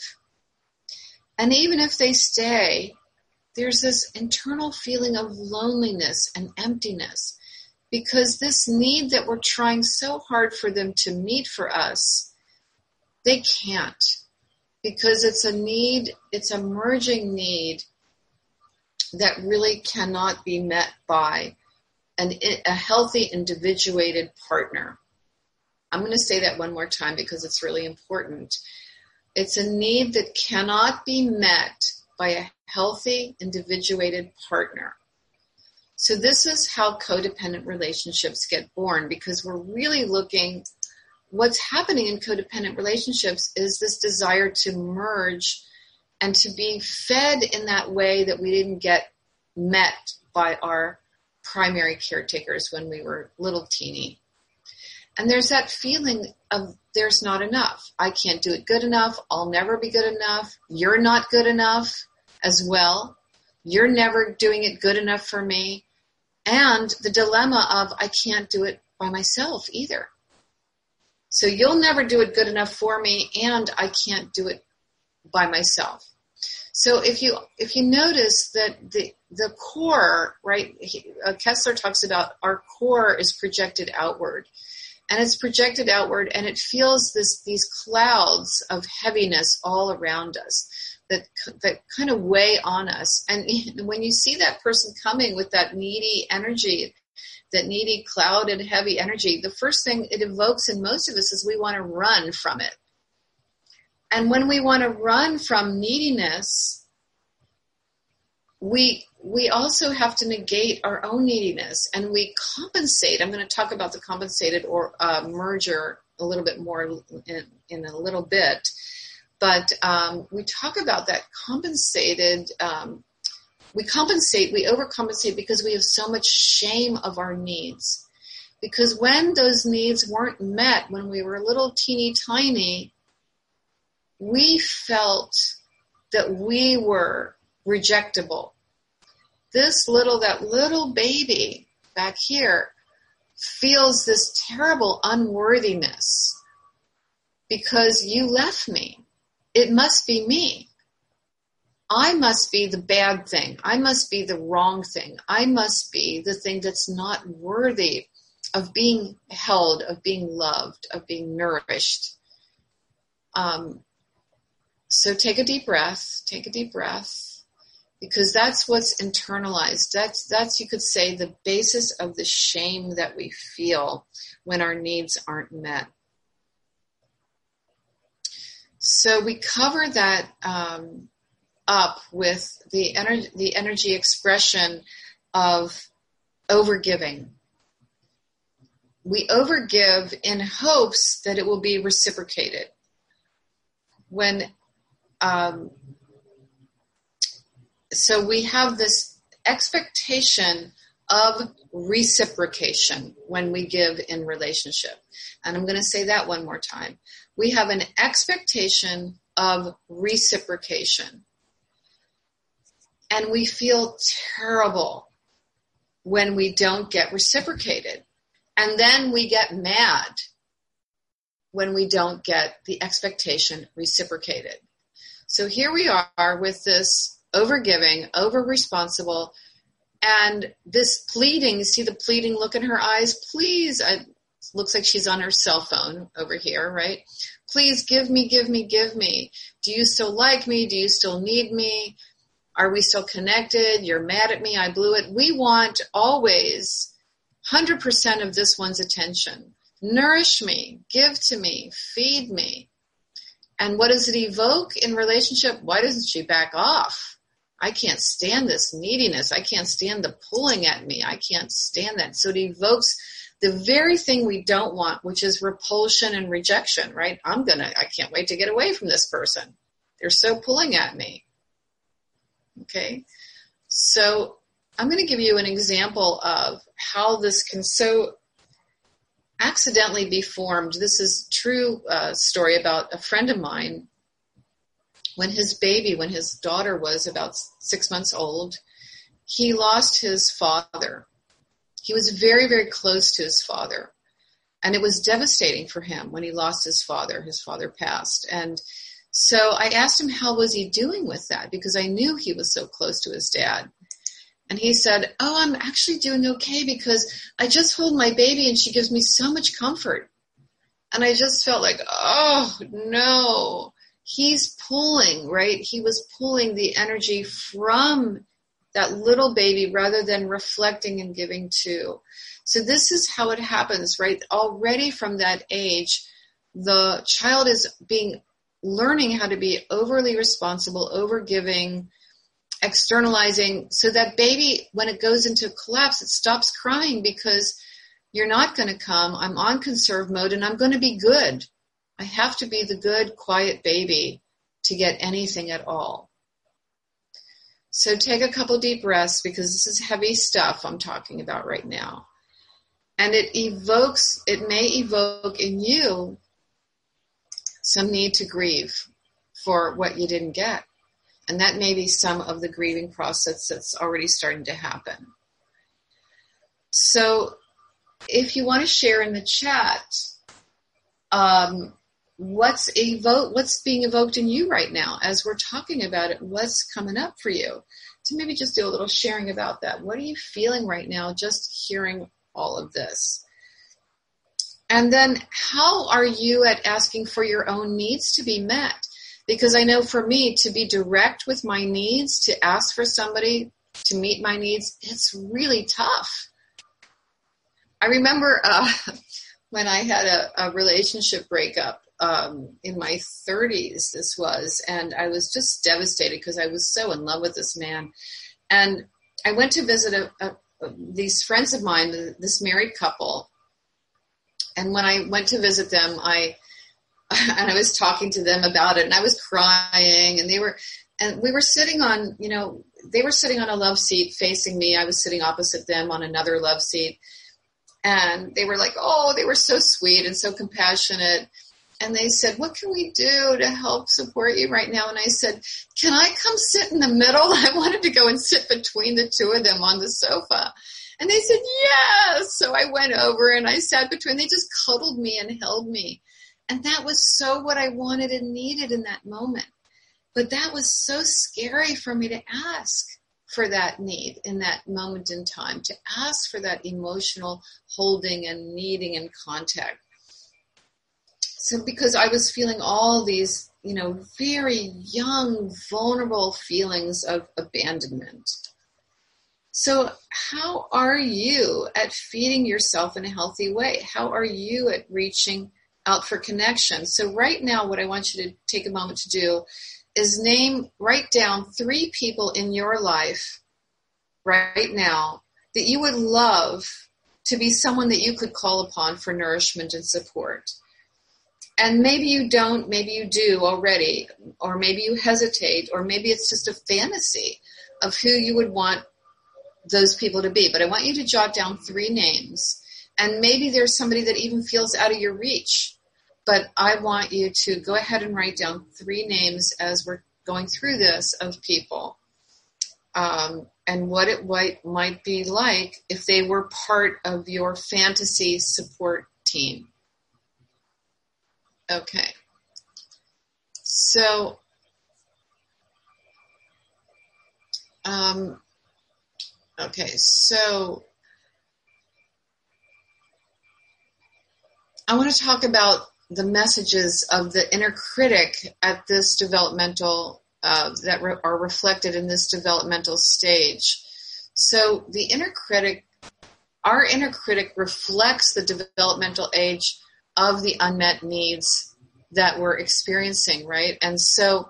And even if they stay, there's this internal feeling of loneliness and emptiness, because this need that we're trying so hard for them to meet for us, they can't. Because it's a need, it's a merging need that really cannot be met by a healthy, individuated partner. I'm going to say that one more time because it's really important. It's a need that cannot be met by a healthy, individuated partner. So this is how codependent relationships get born, because we're really looking. What's happening in codependent relationships is this desire to merge and to be fed in that way that we didn't get met by our primary caretakers when we were little teeny. And there's that feeling of there's not enough. I can't do it good enough. I'll never be good enough. You're not good enough as well. You're never doing it good enough for me. And the dilemma of I can't do it by myself either. So you'll never do it good enough for me, and I can't do it by myself. So if you notice that the core, right, Kessler talks about our core is projected outward. And it's projected outward, and it feels these clouds of heaviness all around us that kind of weigh on us. And when you see that person coming with that needy energy, that needy, clouded, heavy energy, the first thing it evokes in most of us is we want to run from it. And when we want to run from neediness, we also have to negate our own neediness, and we compensate. I'm going to talk about the compensated or merger a little bit more in a little bit. But we talk about that compensated. We overcompensate because we have so much shame of our needs. Because when those needs weren't met, when we were little teeny tiny, we felt that we were rejectable. That little baby back here feels this terrible unworthiness because you left me. It must be me. I must be the bad thing. I must be the wrong thing. I must be the thing that's not worthy of being held, of being loved, of being nourished. So take a deep breath, because that's what's internalized. That's you could say the basis of the shame that we feel when our needs aren't met. So we cover that up with the energy expression of overgiving. We overgive in hopes that it will be reciprocated. So we have this expectation of reciprocation when we give in relationship. And I'm going to say that one more time. We have an expectation of reciprocation. And we feel terrible when we don't get reciprocated. And then we get mad when we don't get the expectation reciprocated. So here we are with this overgiving, over-responsible, and this pleading. You see the pleading look in her eyes? Please, looks like she's on her cell phone over here, right? Please give me, give me, give me. Do you still like me? Do you still need me? Are we still connected? You're mad at me. I blew it. We want always 100% of this one's attention. Nourish me, give to me, feed me. And what does it evoke in relationship? Why doesn't she back off? I can't stand this neediness. I can't stand the pulling at me. I can't stand that. So it evokes the very thing we don't want, which is repulsion and rejection, right? I can't wait to get away from this person. They're so pulling at me. Okay? So I'm going to give you an example of how this can so accidentally be formed. This is true story about a friend of mine. When his daughter was about 6 months old, he lost his father. He was very, very close to his father. And it was devastating for him when he lost his father. His father passed. And so I asked him, how was he doing with that? Because I knew he was so close to his dad. And he said, I'm actually doing okay because I just hold my baby and she gives me so much comfort. And I just felt like, oh, no, he's pulling, right? He was pulling the energy from that little baby rather than reflecting and giving to. So this is how it happens, right? Already from that age, the child is learning how to be overly responsible, overgiving, externalizing, so that baby, when it goes into collapse, it stops crying because you're not going to come. I'm on conserve mode and I'm going to be good. I have to be the good, quiet baby to get anything at all. So take a couple deep breaths because this is heavy stuff I'm talking about right now. And it may evoke in you some need to grieve for what you didn't get. And that may be some of the grieving process that's already starting to happen. So if you want to share in the chat, what's being evoked in you right now as we're talking about it, what's coming up for you? So maybe just do a little sharing about that. What are you feeling right now just hearing all of this? And then how are you at asking for your own needs to be met? Because I know for me, to be direct with my needs, to ask for somebody to meet my needs, it's really tough. I remember when I had a relationship breakup in my 30s, this was, and I was just devastated because I was so in love with this man. And I went to visit these friends of mine, this married couple. And when I went to visit them, I was talking to them about it, and I was crying, and we were sitting on, they were sitting on a love seat facing me. I was sitting opposite them on another love seat, and they were like, they were so sweet and so compassionate. And they said, what can we do to help support you right now? And I said, can I come sit in the middle? I wanted to go and sit between the two of them on the sofa. And they said, yes. So I went over and I sat between. They just cuddled me and held me. And that was so what I wanted and needed in that moment. But that was so scary for me to ask for that need in that moment in time, to ask for that emotional holding and needing and contact. So because I was feeling all these, very young, vulnerable feelings of abandonment. So how are you at feeding yourself in a healthy way? How are you at reaching out for connection? So right now, what I want you to take a moment to do is write down 3 people in your life right now that you would love to be someone that you could call upon for nourishment and support. And maybe you don't, maybe you do already, or maybe you hesitate, or maybe it's just a fantasy of who you would want those people to be. But I want you to jot down 3 names. And maybe there's somebody that even feels out of your reach. But I want you to go ahead and write down 3 names as we're going through this of people. And what it might be like if they were part of your fantasy support team. Okay. So, so I want to talk about the messages of the inner critic at this developmental that are reflected in this developmental stage. So the inner critic, our inner critic reflects the developmental age of the unmet needs that we're experiencing, right? And so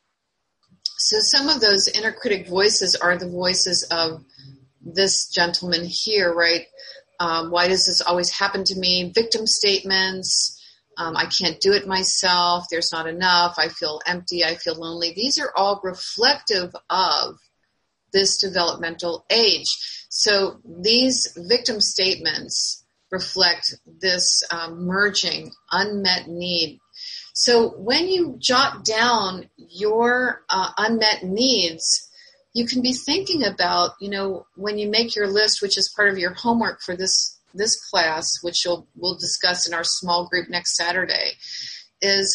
some of those inner critic voices are the voices of this gentleman here, right? Why does this always happen to me? Victim statements. I can't do it myself. There's not enough. I feel empty. I feel lonely. These are all reflective of this developmental age. So these victim statements reflect this merging unmet need. So when you jot down your unmet needs, you can be thinking about, when you make your list, which is part of your homework for this class, which we'll discuss in our small group next Saturday, is,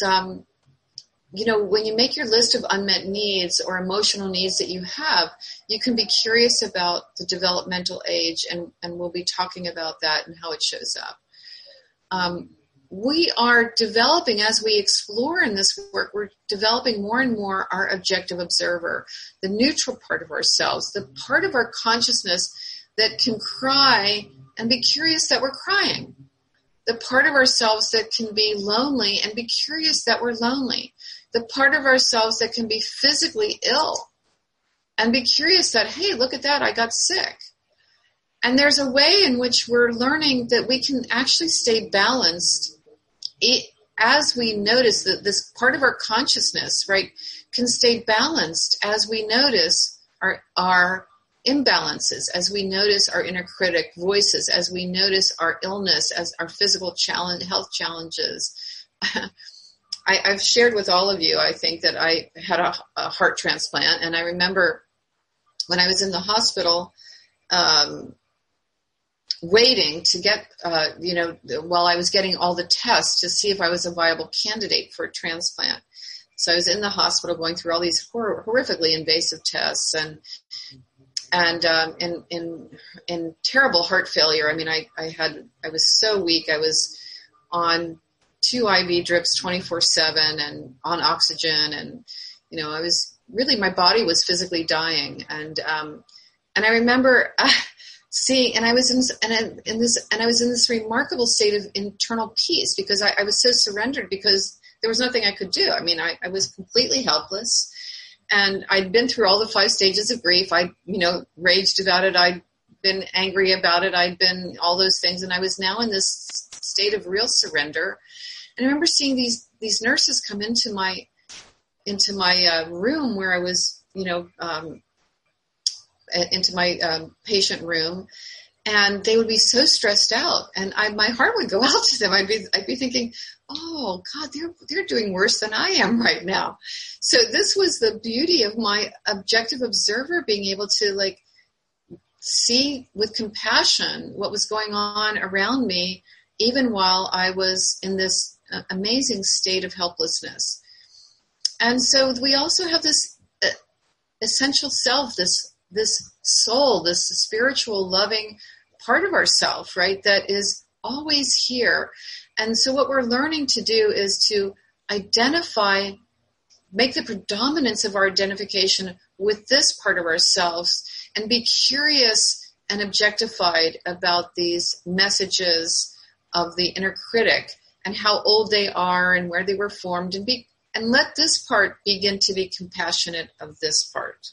when you make your list of unmet needs or emotional needs that you have, you can be curious about the developmental age, and we'll be talking about that and how it shows up. We are developing, as we explore in this work, we're developing more and more our objective observer, the neutral part of ourselves, the part of our consciousness that can cry and be curious that we're crying, the part of ourselves that can be lonely and be curious that we're lonely, the part of ourselves that can be physically ill and be curious that, hey, look at that, I got sick. And there's a way in which we're learning that we can actually stay balanced as we notice that this part of our consciousness, right, can stay balanced as we notice our imbalances, as we notice our inner critic voices, as we notice our illness, as our physical health challenges. I've shared with all of you, I think, that I had a heart transplant, and I remember when I was in the hospital, waiting to get, while I was getting all the tests to see if I was a viable candidate for a transplant. So I was in the hospital going through all these horrifically invasive tests and in terrible heart failure. I mean, I was so weak. I was on 2 IV drips 24/7 and on oxygen, and I was really, my body was physically dying. And I remember seeing, and I was in this remarkable state of internal peace because I was so surrendered, because there was nothing I could do. I mean, I was completely helpless, and I'd been through all the 5 stages of grief. I, raged about it. I'd been angry about it. I'd been all those things, and I was now in this state of real surrender. And I remember seeing these nurses come into my room where I was, into my patient room, and they would be so stressed out, and my heart would go out to them. I'd be thinking, oh God, they're doing worse than I am right now. So this was the beauty of my objective observer, being able to see with compassion what was going on around me, even while I was in this amazing state of helplessness. And so we also have this essential self, this soul, this spiritual loving part of ourself, right, that is always here. And so what we're learning to do is to identify, make the predominance of our identification with this part of ourselves, and be curious and objectified about these messages of the inner critic and how old they are and where they were formed, and let this part begin to be compassionate of this part.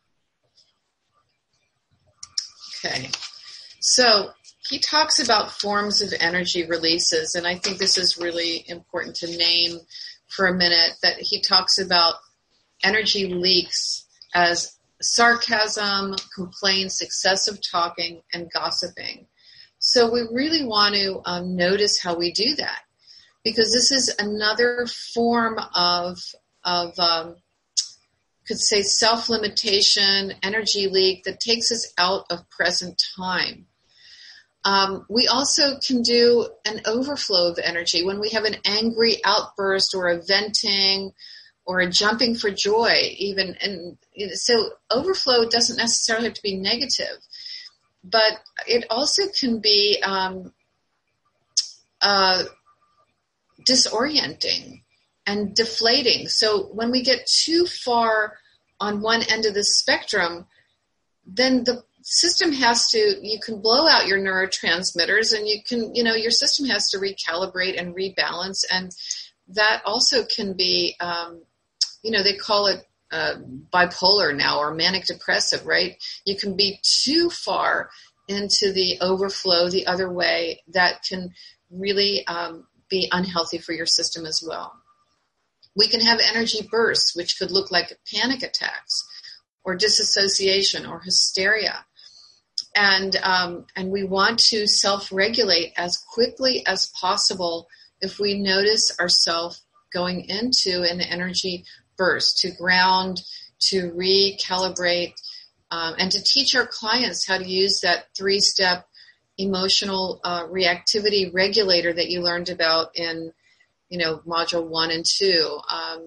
Okay, so he talks about forms of energy releases, and I think this is really important to name for a minute, that he talks about energy leaks as sarcasm, complaints, excessive talking, and gossiping. So we really want to notice how we do that, because this is another form of could say self-limitation, energy leak that takes us out of present time. We also can do an overflow of energy when we have an angry outburst or a venting or a jumping for joy even. And so overflow doesn't necessarily have to be negative, but it also can be disorienting and deflating. So when we get too far on one end of the spectrum, then the system has to, you can blow out your neurotransmitters, and you can, your system has to recalibrate and rebalance. And that also can be, they call it bipolar now, or manic depressive, right? You can be too far into the overflow the other way. That can really be unhealthy for your system as well. We can have energy bursts, which could look like panic attacks or disassociation or hysteria. And we want to self-regulate as quickly as possible if we notice ourselves going into an energy burst, to ground, to recalibrate, and to teach our clients how to use that 3-step emotional reactivity regulator that you learned about in module 1 and 2.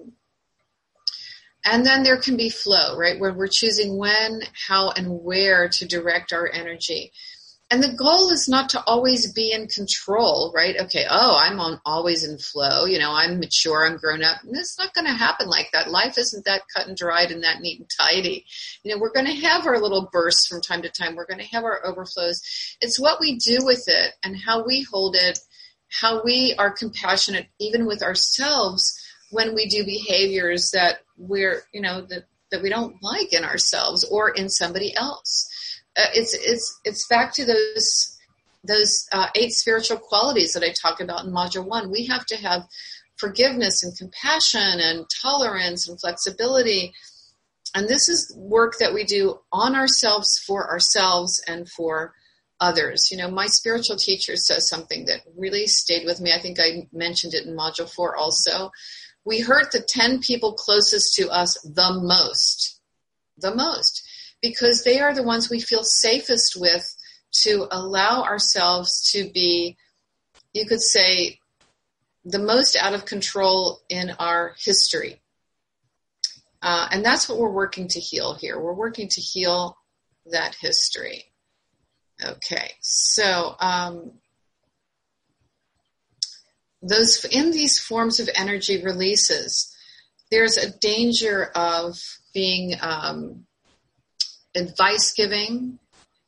And then there can be flow, right, where we're choosing when, how, and where to direct our energy. And the goal is not to always be in control, right? Okay, I'm always in flow. I'm mature, I'm grown up. And it's not going to happen like that. Life isn't that cut and dried and that neat and tidy. We're going to have our little bursts from time to time. We're going to have our overflows. It's what we do with it and how we hold it, how we are compassionate even with ourselves when we do behaviors that we're, that we don't like in ourselves or in somebody else. It's back to those 8 spiritual qualities that I talk about in module 1. We have to have forgiveness and compassion and tolerance and flexibility. And this is work that we do on ourselves, for ourselves, and for others. My spiritual teacher says something that really stayed with me. I think I mentioned it in module 4 also. We hurt the 10 people closest to us the most, because they are the ones we feel safest with to allow ourselves to be, you could say, the most out of control in our history. And that's what we're working to heal here. We're working to heal that history. Okay, so in these forms of energy releases, there's a danger of being advice giving.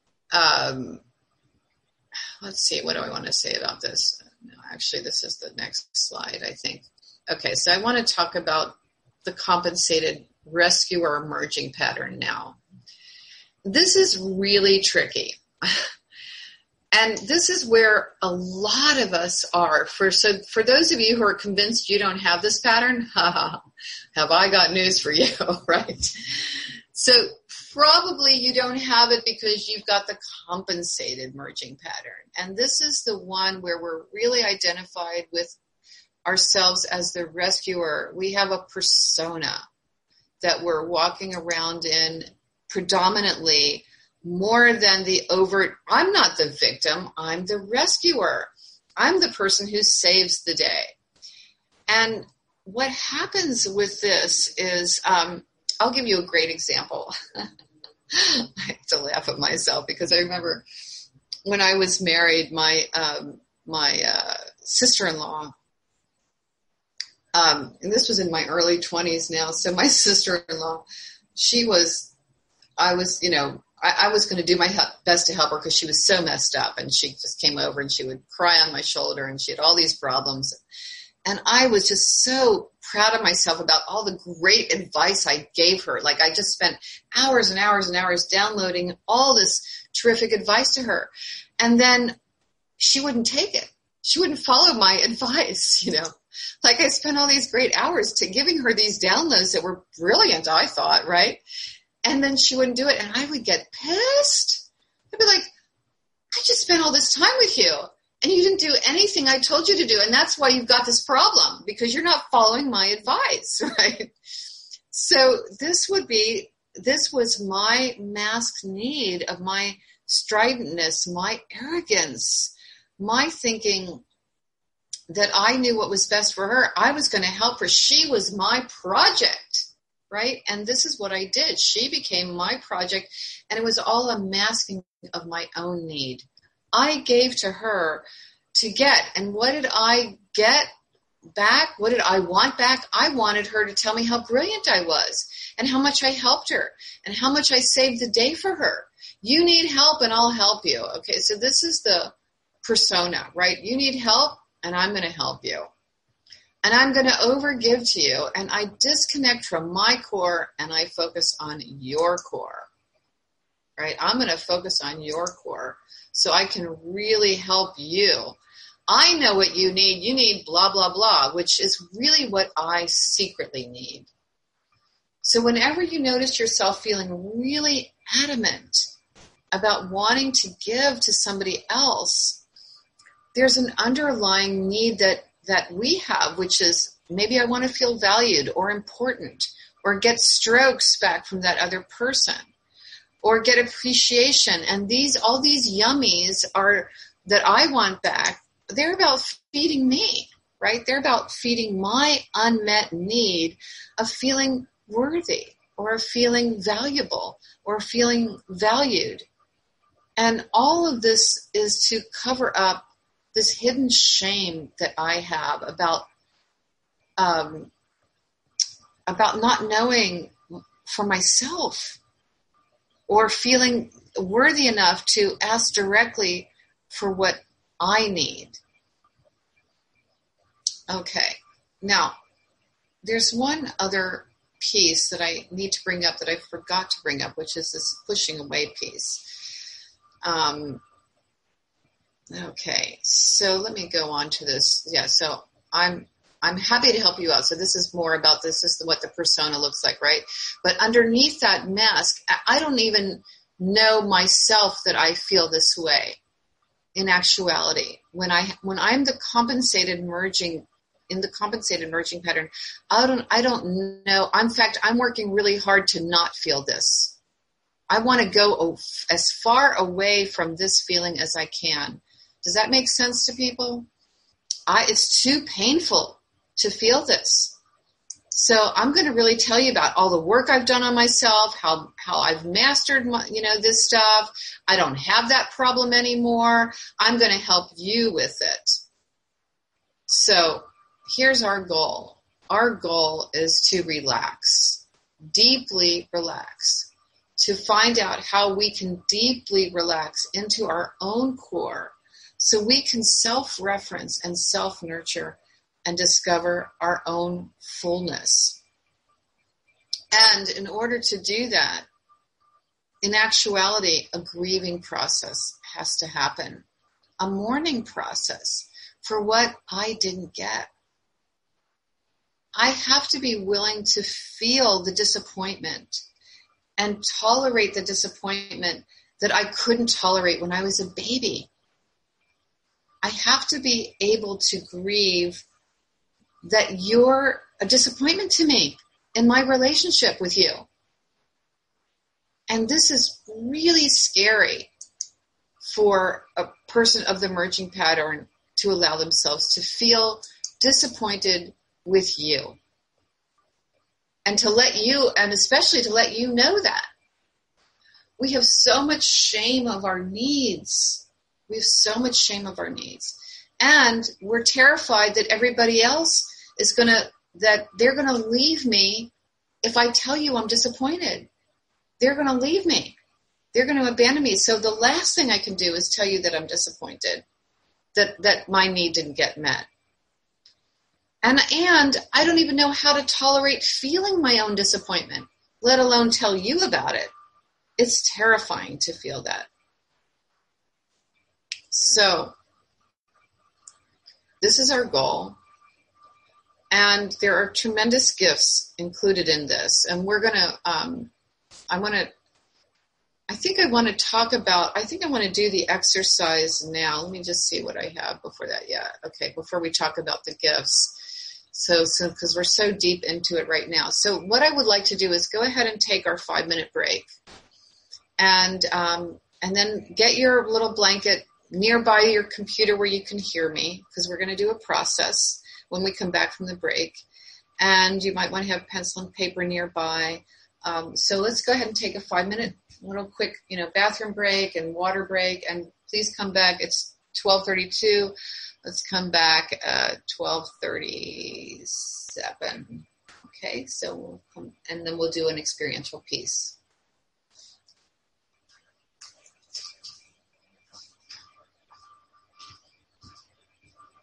Let's see, what do I want to say about this? No, actually, this is the next slide, I think. Okay, so I want to talk about the compensated rescuer merging pattern now. This is really tricky. And this is where a lot of us are. For those of you who are convinced you don't have this pattern, have I got news for you, right? So probably you don't have it because you've got the compensated merging pattern. And this is the one where we're really identified with ourselves as the rescuer. We have a persona that we're walking around in predominantly, more than the overt, I'm not the victim, I'm the rescuer. I'm the person who saves the day. And what happens with this is, I'll give you a great example. I have to laugh at myself because I remember when I was married, my sister-in-law, and this was in my early 20s now, so my sister-in-law, I was going to do my best to help her because she was so messed up, and she just came over and she would cry on my shoulder and she had all these problems. And I was just so proud of myself about all the great advice I gave her. Like, I just spent hours and hours and hours downloading all this terrific advice to her. And then she wouldn't take it. She wouldn't follow my advice, Like, I spent all these great hours giving her these downloads that were brilliant, I thought, right? And then she wouldn't do it. And I would get pissed. I'd be like, I just spent all this time with you and you didn't do anything I told you to do. And that's why you've got this problem, because you're not following my advice, right? So this was my masked need of my stridentness, my arrogance, my thinking that I knew what was best for her. I was going to help her. She was my project, right? And this is what I did. She became my project, and it was all a masking of my own need. I gave to her to get, and what did I get back? What did I want back? I wanted her to tell me how brilliant I was and how much I helped her and how much I saved the day for her. You need help and I'll help you. Okay, so this is the persona, right? You need help and I'm going to help you. And I'm going to overgive to you, and I disconnect from my core and I focus on your core, right? I'm going to focus on your core so I can really help you. I know what you need. You need blah, blah, blah, which is really what I secretly need. So whenever you notice yourself feeling really adamant about wanting to give to somebody else, there's an underlying need that we have, which is maybe I want to feel valued or important or get strokes back from that other person or get appreciation. And all these yummies that I want back, they're about feeding me, right? They're about feeding my unmet need of feeling worthy or feeling valuable or feeling valued. And all of this is to cover up this hidden shame that I have about not knowing for myself or feeling worthy enough to ask directly for what I need. Okay, now there's one other piece that I need to bring up that I forgot to bring up, which is this pushing away piece. Okay, so let me go on to this. Yeah, so I'm happy to help you out. So this is more about this is what the persona looks like, right? But underneath that mask, I don't even know myself that I feel this way. In actuality, when I'm the compensated merging in the compensated merging pattern, I don't know. In fact, I'm working really hard to not feel this. I want to go as far away from this feeling as I can. Does that make sense to people? It's too painful to feel this. So I'm going to really tell you about all the work I've done on myself, how I've mastered this stuff. I don't have that problem anymore. I'm going to help you with it. So here's our goal. Our goal is to relax, deeply relax, to find out how we can deeply relax into our own core so we can self-reference and self-nurture and discover our own fullness. And in order to do that, in actuality, a grieving process has to happen, a mourning process for what I didn't get. I have to be willing to feel the disappointment and tolerate the disappointment that I couldn't tolerate when I was a baby. I have to be able to grieve that you're a disappointment to me in my relationship with you. And this is really scary for a person of the merging pattern to allow themselves to feel disappointed with you. And to let you, and especially to let you know that. We have so much shame of our needs. We have so much shame of our needs. And we're terrified that everybody else that they're going to leave me if I tell you I'm disappointed. They're going to leave me. They're going to abandon me. So the last thing I can do is tell you that I'm disappointed, that my need didn't get met. And I don't even know how to tolerate feeling my own disappointment, let alone tell you about it. It's terrifying to feel that. So this is our goal. And there are tremendous gifts included in this. And we're going to I want to do the exercise now. Let me just see what I have before that. Yeah. Okay. Before we talk about the gifts. So, because we're so deep into it right now. So what I would like to do is go ahead and take our 5-minute break and then get your little blanket nearby your computer where you can hear me, because we're going to do a process when we come back from the break. And you might want to have pencil and paper nearby. So let's go ahead and take a 5-minute little quick, bathroom break and water break. And please come back. It's 12:32. Let's come back at 12:37. Okay, so we'll come, and then we'll do an experiential piece.